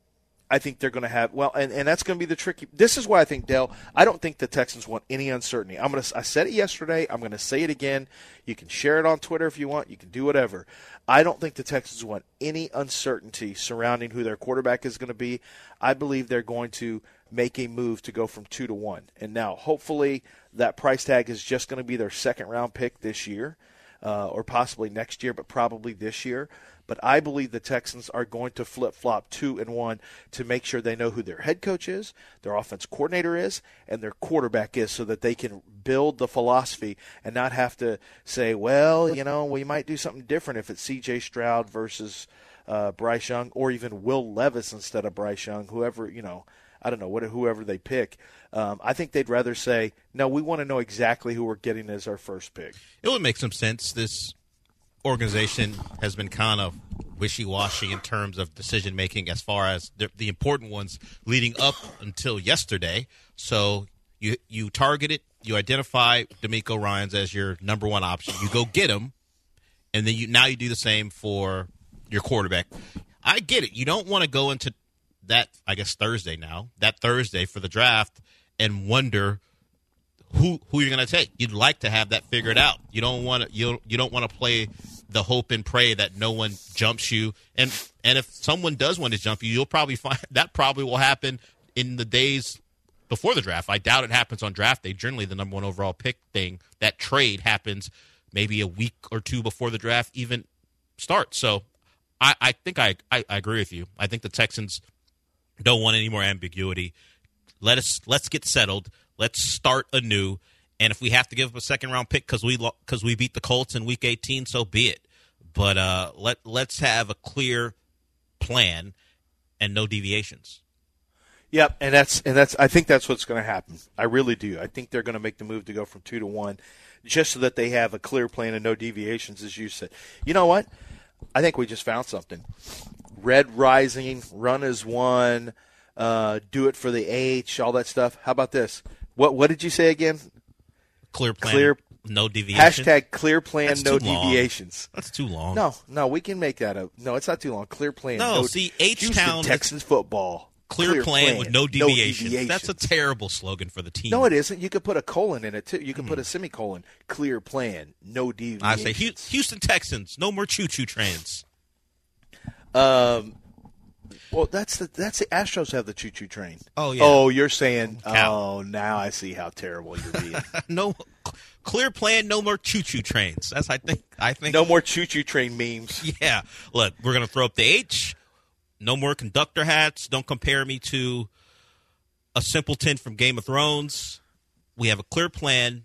I think they're going to have well, and, and that's going to be the tricky. This is why I think, Dale, I don't think the Texans want any uncertainty. I'm going to. I said it yesterday. I'm going to say it again. You can share it on Twitter if you want. You can do whatever. I don't think the Texans want any uncertainty surrounding who their quarterback is going to be. I believe they're going to make a move to go from two to one. And now, hopefully, that price tag is just going to be their second round pick this year, uh, or possibly next year, but probably this year. But I believe the Texans are going to flip-flop two and one to make sure they know who their head coach is, their offense coordinator is, and their quarterback is, so that they can build the philosophy and not have to say, well, you know, we might do something different if it's C J Stroud versus uh, Bryce Young, or even Will Levis instead of Bryce Young, whoever, you know, I don't know, what, whoever they pick. Um, I think they'd rather say, no, we want to know exactly who we're getting as our first pick. It would make some sense. This organization has been kind of wishy-washy in terms of decision-making as far as the, the important ones leading up until yesterday. So you you target it, you identify DeMeco Ryans as your number one option. You go get him, and then you now you do the same for your quarterback. I get it. You don't want to go into that, I guess, Thursday now, that Thursday for the draft and wonder who who you're going to take. You'd like to have that figured out. You don't want to you you don't want to play the hope and pray that no one jumps you. And and if someone does want to jump you, you'll probably find that probably will happen in the days before the draft. I doubt it happens on draft day. Generally, the number one overall pick thing, that trade happens maybe a week or two before the draft even starts. So I, I think I, I, I agree with you. I think the Texans don't want any more ambiguity. Let us let's get settled. Let's start anew, and if we have to give up a second-round pick because we because we beat the Colts in Week eighteen, so be it. But uh, let let's have a clear plan and no deviations. Yep, and that's and that's. I think that's what's going to happen. I really do. I think they're going to make the move to go from two to one, just so that they have a clear plan and no deviations, as you said. You know what? I think we just found something. Red Rising, run as one, uh, do it for the H, all that stuff. How about this? What what did you say again? Clear plan, clear, no deviations. Hashtag clear plan, That's no too long. deviations. That's too long. No, no, we can make that a no. It's not too long. Clear plan. No, no see, H-Town, Houston Texans football. Clear, Clear plan, plan with no deviations. no deviations. That's a terrible slogan for the team. No, it isn't. You could put a colon in it too. You could put a semicolon. Clear plan, no deviations. I say Houston Texans, no more choo-choo trains. Um. Well, that's the that's the Astros have the choo-choo train. Oh yeah. Oh, you're saying? Cow. Oh, now I see how terrible you're being. no, Clear plan, no more choo-choo trains. That's I think. I think no more choo-choo train memes. Yeah. Look, we're gonna throw up the H. No more conductor hats. Don't compare me to a simpleton from Game of Thrones. We have a clear plan,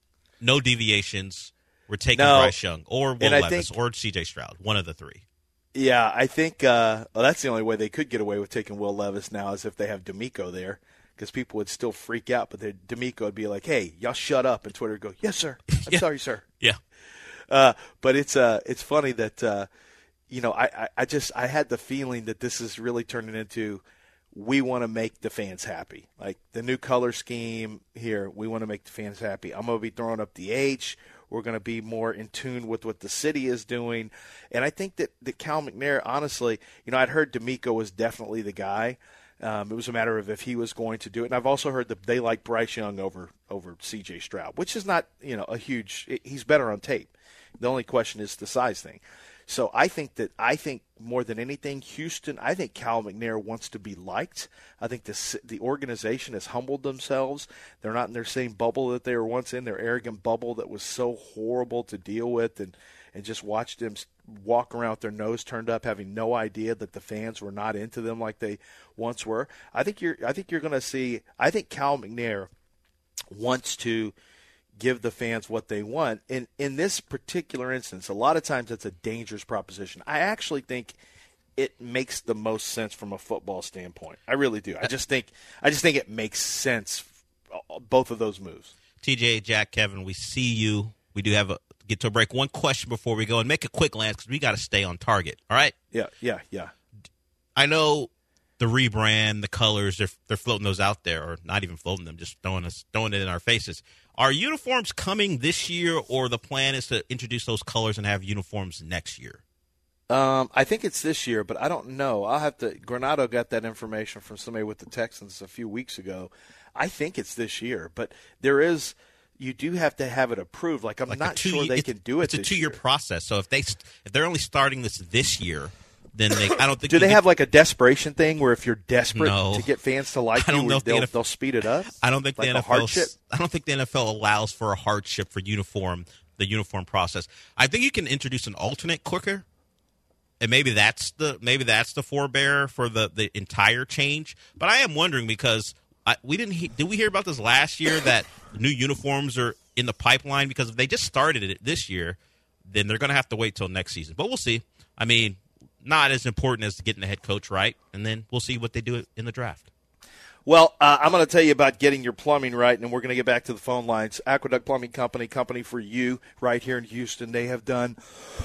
no deviations. We're taking no. Bryce Young or Will Levis think, or C J Stroud, one of the three. Yeah, I think uh, well, that's the only way they could get away with taking Will Levis now is if they have DeMeco there, because people would still freak out. But DeMeco would be like, "Hey, y'all shut up," and Twitter would go, "Yes, sir. I'm yeah. sorry, sir." Yeah. Uh, but it's uh, it's funny that uh, you know I, I, I just I had the feeling that this is really turning into we want to make the fans happy. Like the new color scheme here, we want to make the fans happy. I'm going to be throwing up the H. We're going to be more in tune with what the city is doing. And I think that, that Cal McNair, honestly, you know, I'd heard DeMeco was definitely the guy. Um, it was a matter of if he was going to do it. And I've also heard that they like Bryce Young over over C J Stroud, which is not, you know, a huge – he's better on tape. The only question is the size thing. So I think that I think more than anything, Houston, I think Cal McNair wants to be liked. I think the the organization has humbled themselves. They're not in their same bubble that they were once in, their arrogant bubble that was so horrible to deal with, and, and just watch them walk around with their nose turned up, having no idea that the fans were not into them like they once were. I think you're I think you're going to see I think Cal McNair wants to give the fans what they want. And in this particular instance, a lot of times it's a dangerous proposition. I actually think it makes the most sense from a football standpoint. I really do. I just think I just think it makes sense, both of those moves. T J, Jack, Kevin, we see you. We do have a get to a break. One question before we go, and make a quick Lance, because we got to stay on target. All right? Yeah, yeah, yeah. I know the rebrand, the colors, they're they're floating those out there, or not even floating them, just throwing us throwing it in our faces. Are uniforms coming this year, or the plan is to introduce those colors and have uniforms next year? Um, I think it's this year, but I don't know. I'll have to. Granado got that information from somebody with the Texans a few weeks ago. I think it's this year, but there is. You do have to have it approved. Like I'm like not sure they can do it. It's a this two-year year. process. So if they if they're only starting this this year, then they I don't think. Do they can, have like a desperation thing where if you're desperate no. to get fans to like I don't you, know if they'll, the N F L, they'll speed it up? I don't think like the N F L. Hardship? I don't think the N F L allows for a hardship for uniform. The uniform process. I think you can introduce an alternate quicker, and maybe that's the maybe that's the forebear for the, the entire change. But I am wondering because I, we didn't he, did we hear about this last year that new uniforms are in the pipeline? Because if they just started it this year, then they're going to have to wait till next season. But we'll see. I mean, not as important as getting the head coach right, and then we'll see what they do in the draft. Well, uh, I'm going to tell you about getting your plumbing right, and we're going to get back to the phone lines. Aqueduct Plumbing Company, company for you right here in Houston. They have done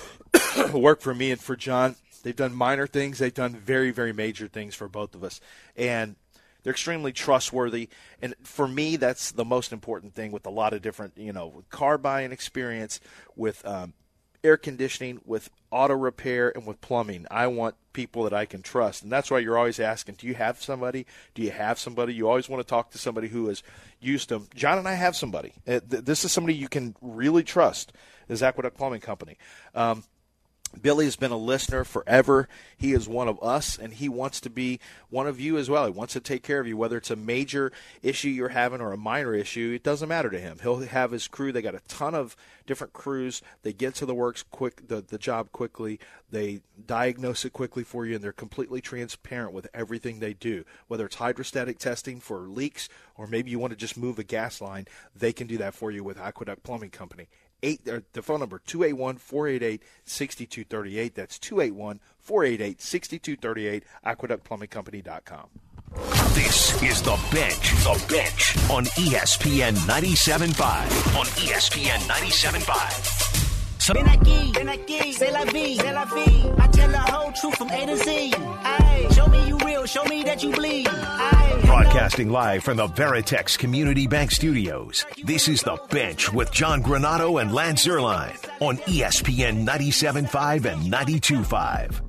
work for me and for John. They've done minor things. They've done very, very major things for both of us. And they're extremely trustworthy. And for me, that's the most important thing with a lot of different, you know, with car buying experience, with um, air conditioning, with auto repair, and with plumbing. I want people that I can trust. And that's why you're always asking, do you have somebody? Do you have somebody? You always want to talk to somebody who has used them. John and I have somebody. Uh, th- this is somebody you can really trust, is Aqueduct Plumbing Company. Um, Billy has been a listener forever. He is one of us, and he wants to be one of you as well. He wants to take care of you, whether it's a major issue you're having or a minor issue. It doesn't matter to him. He'll have his crew. They got a ton of different crews. They get to the works quick, the, the job quickly. They diagnose it quickly for you, and they're completely transparent with everything they do. Whether it's hydrostatic testing for leaks or maybe you want to just move a gas line, they can do that for you with Aqueduct Plumbing Company. Eight, uh, the phone number, two eight one, four eight eight, six two three eight. That's two eight one, four eight eight, six two three eight, aqueduct plumbing company dot com. This is The Bench. The Bench on E S P N ninety-seven point five. On E S P N ninety-seven point five. Ven aquí, ven aquí, c'est la vie, c'est la vie. I tell the whole truth from A to Z. Aye, show me you real, show me that you bleed. Aye, broadcasting live from the Veritex Community Bank Studios. This is The Bench with John Granado and Lance Zierlein on E S P N ninety-seven point five and ninety-two point five.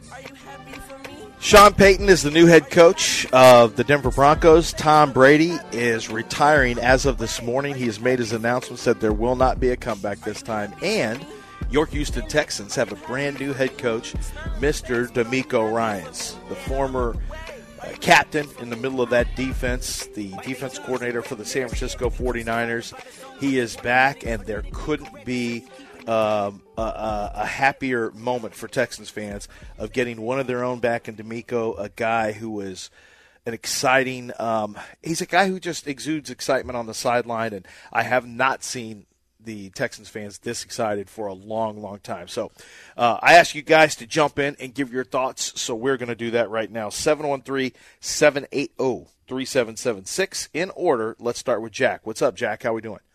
Sean Payton is the new head coach of the Denver Broncos. Tom Brady is retiring as of this morning. He has made his announcement, said there will not be a comeback this time. And your Houston Texans have a brand new head coach, Mister DeMeco Ryans, the former captain in the middle of that defense, the defense coordinator for the San Francisco forty-niners. He is back, and there couldn't be um, a, a, a happier moment for Texans fans of getting one of their own back in DeMeco, a guy who was an exciting um, – he's a guy who just exudes excitement on the sideline, and I have not seen the Texans fans this excited for a long, long time. So uh, I ask you guys to jump in and give your thoughts, so we're going to do that right now. seven one three, seven eight zero, three seven seven six. In order, let's start with Jack. What's up, Jack? How we doing?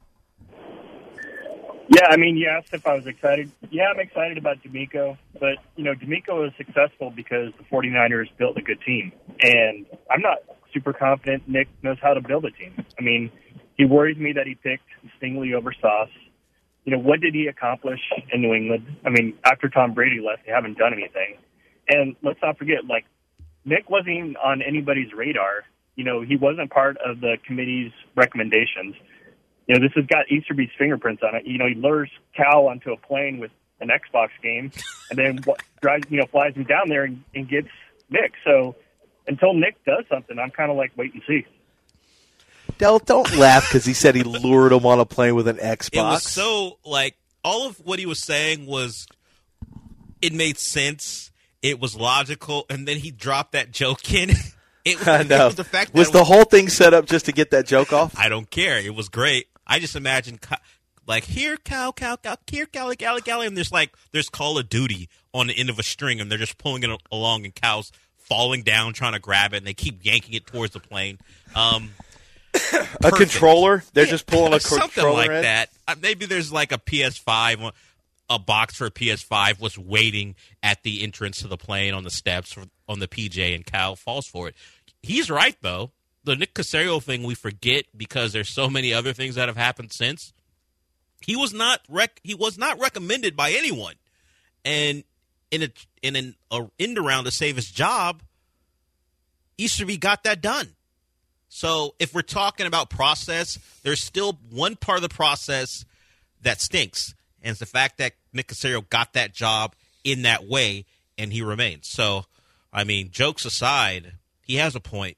Yeah, I mean, you asked if I was excited. Yeah, I'm excited about DeMeco, but, you know, DeMeco is successful because the forty-niners built a good team, and I'm not super confident Nick knows how to build a team. I mean, he worries me that he picked Stingley over Sauce. You know, what did he accomplish in New England? I mean, after Tom Brady left, they haven't done anything. And let's not forget, like, Nick wasn't even on anybody's radar. You know, he wasn't part of the committee's recommendations. You know, this has got Easterby's fingerprints on it. You know, he lures Cal onto a plane with an Xbox game and then drives, you know, flies him down there and, and gets Nick. So until Nick does something, I'm kind of like, wait and see. Del, don't laugh because he said he lured him on a plane with an Xbox. It was so, like, all of what he was saying was, it made sense. It was logical. And then he dropped that joke in. It was, I know. It was the fact that was the was, whole thing set up just to get that joke off? I don't care. It was great. I just imagine, like, here, cow, cow, cow, here, cow, galley, galley, and there's, like, there's Call of Duty on the end of a string, and they're just pulling it along, and Cal's falling down trying to grab it, and they keep yanking it towards the plane. Um, a controller? They're yeah, just pulling a something controller like in? that. Uh, maybe there's, like, a P S five, a box for a P S five was waiting at the entrance to the plane on the steps for, on the P J, and Cal falls for it. He's right, though. The Nick Caserio thing we forget because there's so many other things that have happened since. He was not rec- he was not recommended by anyone, and in a in an a end around to save his job, Easterby got that done. So if we're talking about process, there's still one part of the process that stinks, and it's the fact that Nick Caserio got that job in that way, and he remains. So, I mean, jokes aside, he has a point.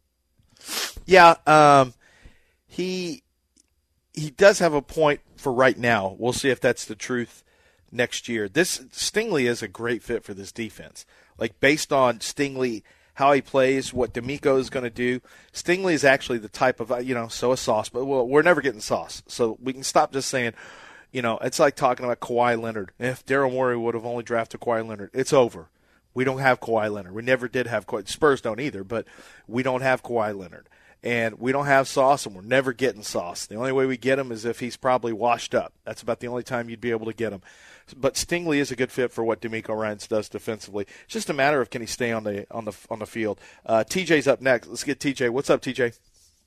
Yeah, um, he he does have a point for right now. We'll see if that's the truth next year. This Stingley is a great fit for this defense. Like, based on Stingley, how he plays, what DeMeco is going to do, Stingley is actually the type of, you know, so is Sauce, but well, we're never getting Sauce. So we can stop just saying, you know, it's like talking about Kawhi Leonard. If Daryl Morey would have only drafted Kawhi Leonard, it's over. We don't have Kawhi Leonard. We never did have Kawhi. Spurs don't either, but we don't have Kawhi Leonard. And we don't have Sauce, and we're never getting Sauce. The only way we get him is if he's probably washed up. That's about the only time you'd be able to get him. But Stingley is a good fit for what DeMeco Ryans does defensively. It's just a matter of can he stay on the on the on the field. Uh, T J's up next. Let's get T J. What's up, T J?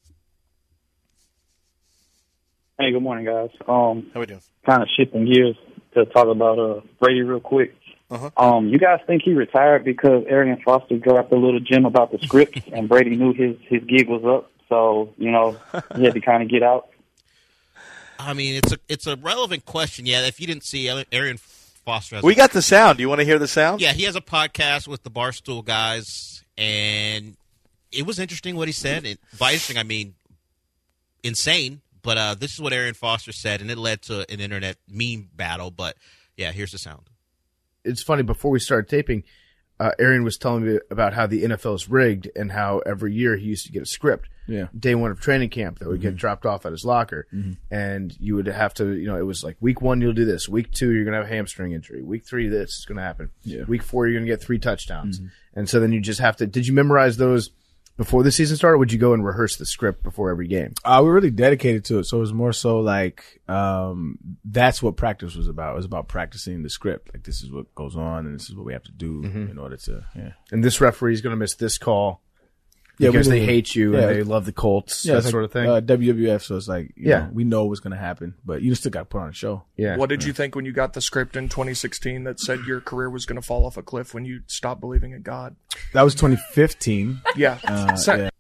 Hey, good morning, guys. Um, How we doing? Kind of shifting gears to talk about uh, Brady real quick. Uh-huh. Um, you guys think he retired because Arian Foster dropped a little gem about the script and Brady knew his, his gig was up, so, you know, he had to kind of get out? I mean, it's a it's a relevant question. Yeah, if you didn't see, Arian Foster has We a, got the sound. Do you want to hear the sound? Yeah, he has a podcast with the Barstool guys, and it was interesting what he said. And by interesting, I mean insane, but uh, this is what Arian Foster said, and it led to an internet meme battle. But, yeah, here's the sound. It's funny, before we started taping, uh, Arian was telling me about how the N F L is rigged and how every year he used to get a script. Yeah. Day one of training camp that would Mm-hmm. get dropped off at his locker. Mm-hmm. And you would have to, you know, it was like week one, you'll do this. Week two, you're going to have a hamstring injury. Week three, this is going to happen. Yeah. Week four, you're going to get three touchdowns. Mm-hmm. And so then you just have to, did you memorize those before the season started, or would you go and rehearse the script before every game? Uh, we were really dedicated to it. So it was more so like, um, that's what practice was about. It was about practicing the script. Like, this is what goes on and this is what we have to do Mhm. in order to, yeah. And this referee is going to miss this call Yeah, because we they knew- hate you yeah. and they love the Colts, Yeah, that it's like, sort of thing. Uh, W W F, so it's like, you Yeah. know, we know what's going to happen, but you still got to put on a show. Yeah. What did you think when you got the script in twenty sixteen that said your career was going to fall off a cliff when you stopped believing in God? That was twenty fifteen. Yeah. Uh, So- yeah.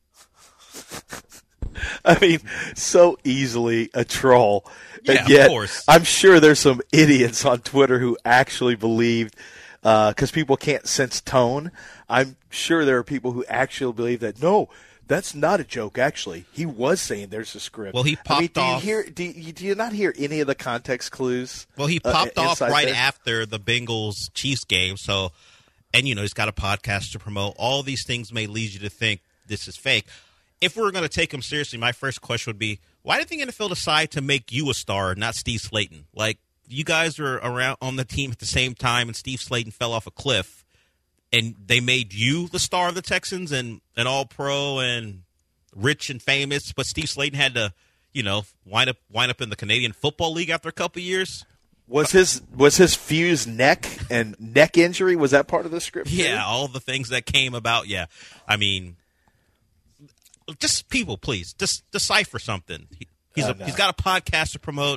I mean, so easily a troll. Yeah, and yet, of course. I'm sure there's some idiots on Twitter who actually believed because uh, people can't sense tone. I'm sure there are people who actually believe that, no, that's not a joke, actually. He was saying there's a script. Well, he popped I mean, do off. You hear, do, you, do you not hear any of the context clues? Well, he popped uh, off right there? after the Bengals-Chiefs game. So, and, you know, he's got a podcast to promote. All these things may lead you to think this is fake. If we were going to take him seriously, my first question would be, why did the N F L decide to make you a star, not Steve Slayton? Like, you guys were around on the team at the same time, and Steve Slayton fell off a cliff, and they made you the star of the Texans and an all-pro and rich and famous, but Steve Slayton had to, you know, wind up wind up in the Canadian Football League after a couple of years. Was his was his fused neck and neck injury, was that part of the script? Yeah, too? all the things that came about, yeah. I mean, just people, please, just decipher something. He, he's, oh, a, no. he's got a podcast to promote,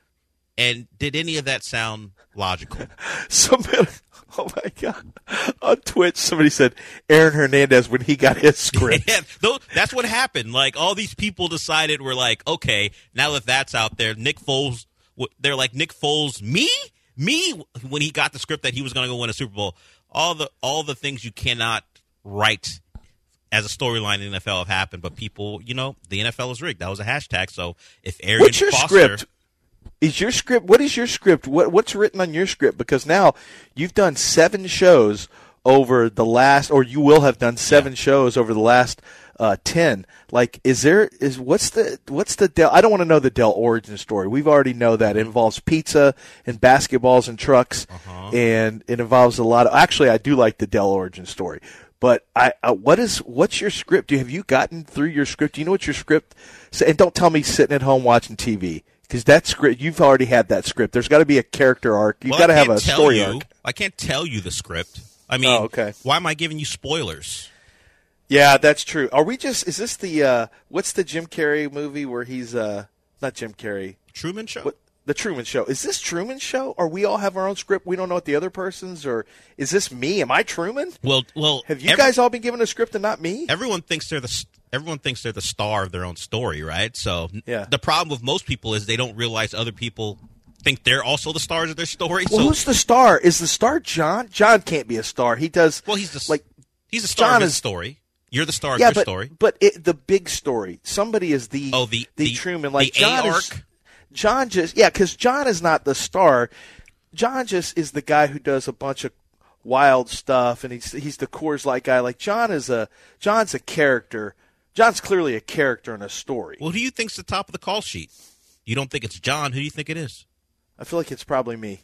and did any of that sound logical? Somebody, oh, my God. On Twitch, somebody said Aaron Hernandez when he got his script. Yeah, though, that's what happened. Like, all these people decided, we're like, okay, now that that's out there, Nick Foles, they're like, Nick Foles, me? Me? When he got the script that he was going to go win a Super Bowl. All the all the things you cannot write as a storyline in the N F L have happened, but people, you know, the N F L is rigged. That was a hashtag. So if Arian What's your Foster, script? Is your script, what is your script? What, what's written on your script? Because now you've done seven shows over the last, or you will have done seven yeah. shows over the last uh, ten. Like, is there, is, what's the, what's the Dell, I don't want to know the Dell origin story. We've already know that. It involves pizza and basketballs and trucks, uh-huh. and it involves a lot of, actually, I do like the Dell origin story. But I, uh, what is, what's your script? Do, have you gotten through your script? Do you know what your script, and don't tell me sitting at home watching T V. Because that script, you've already had that script. There's got to be a character arc. You've well, got to have a tell story you, arc. I can't tell you the script. I mean, oh, okay. Why am I giving you spoilers? Yeah, that's true. Are we just, is this the, uh, what's the Jim Carrey movie where he's, uh, not Jim Carrey. Truman Show? What, the Truman Show. Is this Truman Show? Or we all have our own script? We don't know what the other person's? Or is this me? Am I Truman? Well, well. Have you every, guys all been given a script and not me? Everyone thinks they're the everyone thinks they're the star of their own story, right? So yeah. the problem with most people is they don't realize other people think they're also the stars of their story. Well, so, who's the star? Is the star John? John can't be a star. He does. Well, he's the like he's the star John of his is, story. You're the star yeah, of your but, story. But it, the big story. Somebody is the oh the the, the Truman. Like the John A-arc? is. John just yeah, because John is not the star. John just is the guy who does a bunch of wild stuff, and he's he's the Coors Light guy. Like John is a John's a character. John's clearly a character in a story. Well, who do you think's the top of the call sheet? You don't think it's John? Who do you think it is? I feel like it's probably me.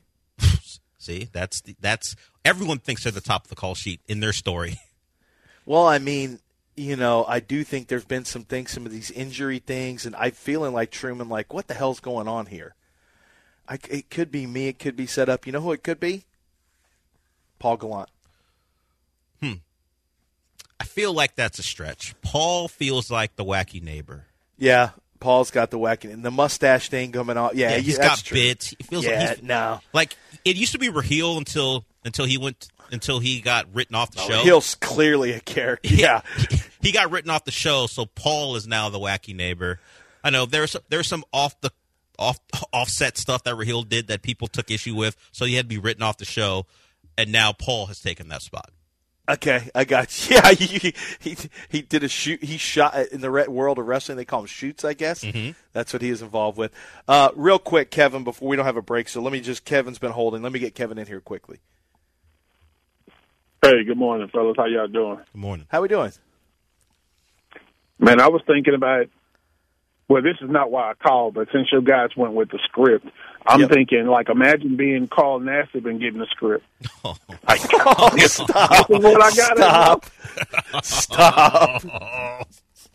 See, that's the, that's everyone thinks they're the top of the call sheet in their story. Well, I mean, you know, I do think there's been some things, some of these injury things, and I'm feeling like Truman, like, what the hell's going on here? I, it could be me. It could be set up. You know who it could be? Paul Gallant. Hmm. I feel like that's a stretch. Paul feels like the wacky neighbor. Yeah, Paul's got the wacky and the mustache thing coming off. Yeah, yeah he's that's got true. bits. He feels yeah, like he's, no. Like it used to be Raheel until until he went until he got written off the oh, show. Raheel's clearly a character. Yeah, he, he got written off the show, so Paul is now the wacky neighbor. I know there's there's some off the off offset stuff that Raheel did that people took issue with, so he had to be written off the show, and now Paul has taken that spot. Okay, I got you. Yeah, he, he he did a shoot. He shot in the world of wrestling. They call them shoots, I guess. Mm-hmm. That's what he is involved with. Uh, real quick, Kevin, before we don't have a break, so let me just, Kevin's been holding. Let me get Kevin in here quickly. Hey, good morning, fellas. How y'all doing? Good morning. How we doing? Man, I was thinking about, well, this is not why I called, but since you guys went with the script, I'm yep. thinking, like, imagine being Carl Nassib and getting the script. Oh, like, oh stop. This is what I got. Stop. Stop.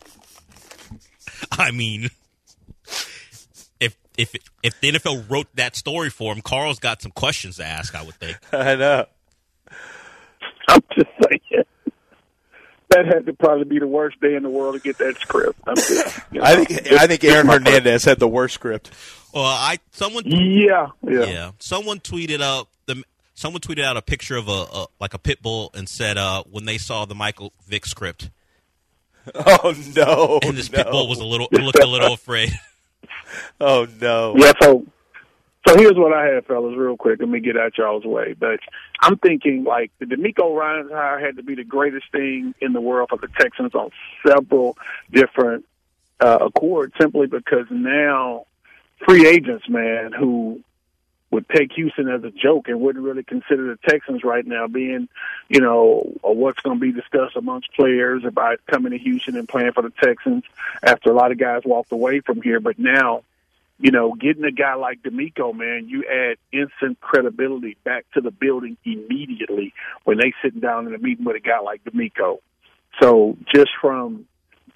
I mean, if if if the N F L wrote that story for him, Carl's got some questions to ask, I would think. I know. I'm just saying. That had to probably be the worst day in the world to get that script. I'm just, you know, I think I think Aaron Hernandez had the worst script. Well, I someone yeah yeah yeah someone tweeted out the someone tweeted out a picture of a, a like a pit bull and said uh, when they saw the Michael Vick script. Oh no! And this no. pit bull was a little looked a little afraid. Oh no! Yeah, so So here's what I have, fellas, real quick. Let me get out y'all's way. But I'm thinking, like, the DeMeco Ryans hire had to be the greatest thing in the world for the Texans on several different uh, accords, simply because now free agents, man, who would take Houston as a joke and wouldn't really consider the Texans right now being, you know, or what's going to be discussed amongst players about coming to Houston and playing for the Texans after a lot of guys walked away from here. But now, you know, getting a guy like DeMeco, man, you add instant credibility back to the building immediately when they sitting down in a meeting with a guy like DeMeco. So just from,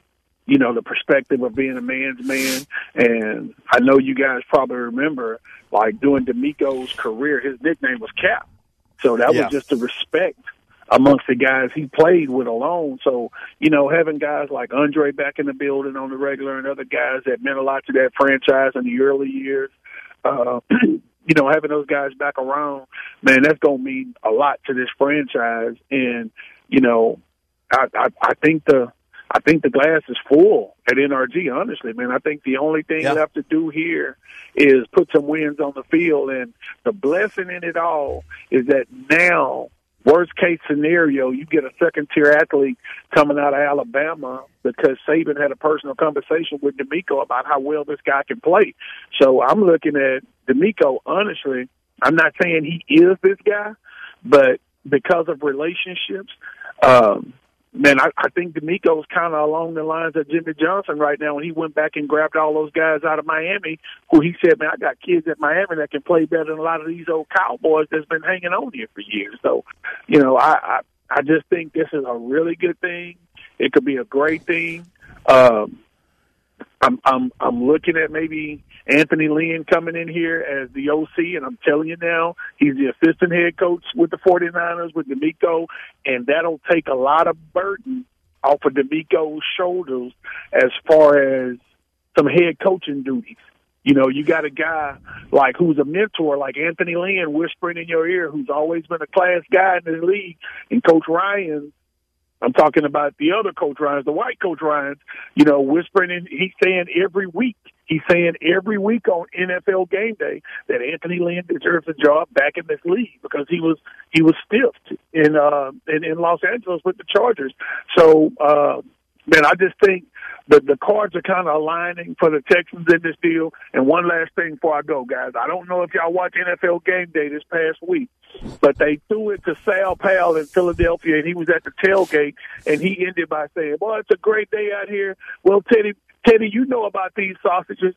you know, the perspective of being a man's man, and I know you guys probably remember, like, during DeMeco's career, his nickname was Cap. So that Yeah. was just the respect amongst the guys he played with alone. So, you know, having guys like Andre back in the building on the regular and other guys that meant a lot to that franchise in the early years, uh, you know, having those guys back around, man, that's going to mean a lot to this franchise. And, you know, I, I, I think the I think the glass is full at N R G, honestly, man. I think the only thing Yeah. left to do here is put some wins on the field. And the blessing in it all is that now, worst case scenario, you get a second tier athlete coming out of Alabama because Saban had a personal conversation with DeMeco about how well this guy can play. So I'm looking at DeMeco, honestly, I'm not saying he is this guy, but because of relationships, um, man, I, I think DeMeco's kind of along the lines of Jimmy Johnson right now when he went back and grabbed all those guys out of Miami who he said, man, I got kids at Miami that can play better than a lot of these old Cowboys that's been hanging on here for years. So, you know, I, I, I just think this is a really good thing. It could be a great thing. Um, I'm, I'm, I'm looking at maybe Anthony Lynn coming in here as the O C, and I'm telling you now, he's the assistant head coach with the 49ers, with DeMeco, and that'll take a lot of burden off of DeMeco's shoulders as far as some head coaching duties. You know, you got a guy like who's a mentor, like Anthony Lynn, whispering in your ear, who's always been a class guy in the league, and Coach Ryan, I'm talking about the other Coach Ryans, the white Coach Ryans, you know, whispering in, he's saying every week, he's saying every week on N F L Game Day that Anthony Lynn deserves a job back in this league because he was he was stiffed in uh in, in Los Angeles with the Chargers. So uh man, I just think the the cards are kind of aligning for the Texans in this deal. And one last thing before I go, guys, I don't know if y'all watch N F L Game Day this past week, but they threw it to Sal Powell in Philadelphia, and he was at the tailgate, and he ended by saying, "Well, it's a great day out here. Well, Teddy, Teddy, you know about these sausages."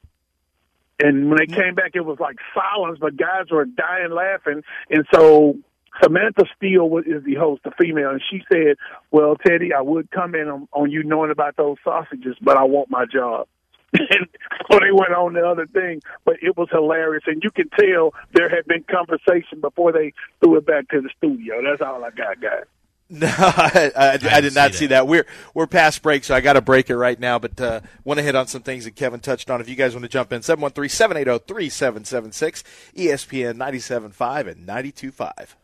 And when they came back, it was like silence, but guys were dying laughing. And so Samantha Steele was, is the host, the female, and she said, "Well, Teddy, I would comment on, on you knowing about those sausages, but I want my job." And so they went on the other thing, but it was hilarious, and you can tell there had been conversation before they threw it back to the studio. That's all I got, guys. No, I, I, I did not see that. We're we're past break, so I got to break it right now. But uh, want to hit on some things that Kevin touched on. If you guys want to jump in, seven one three, seven eight zero, three seven seven six, E S P N ninety-seven point five and ninety-two point five.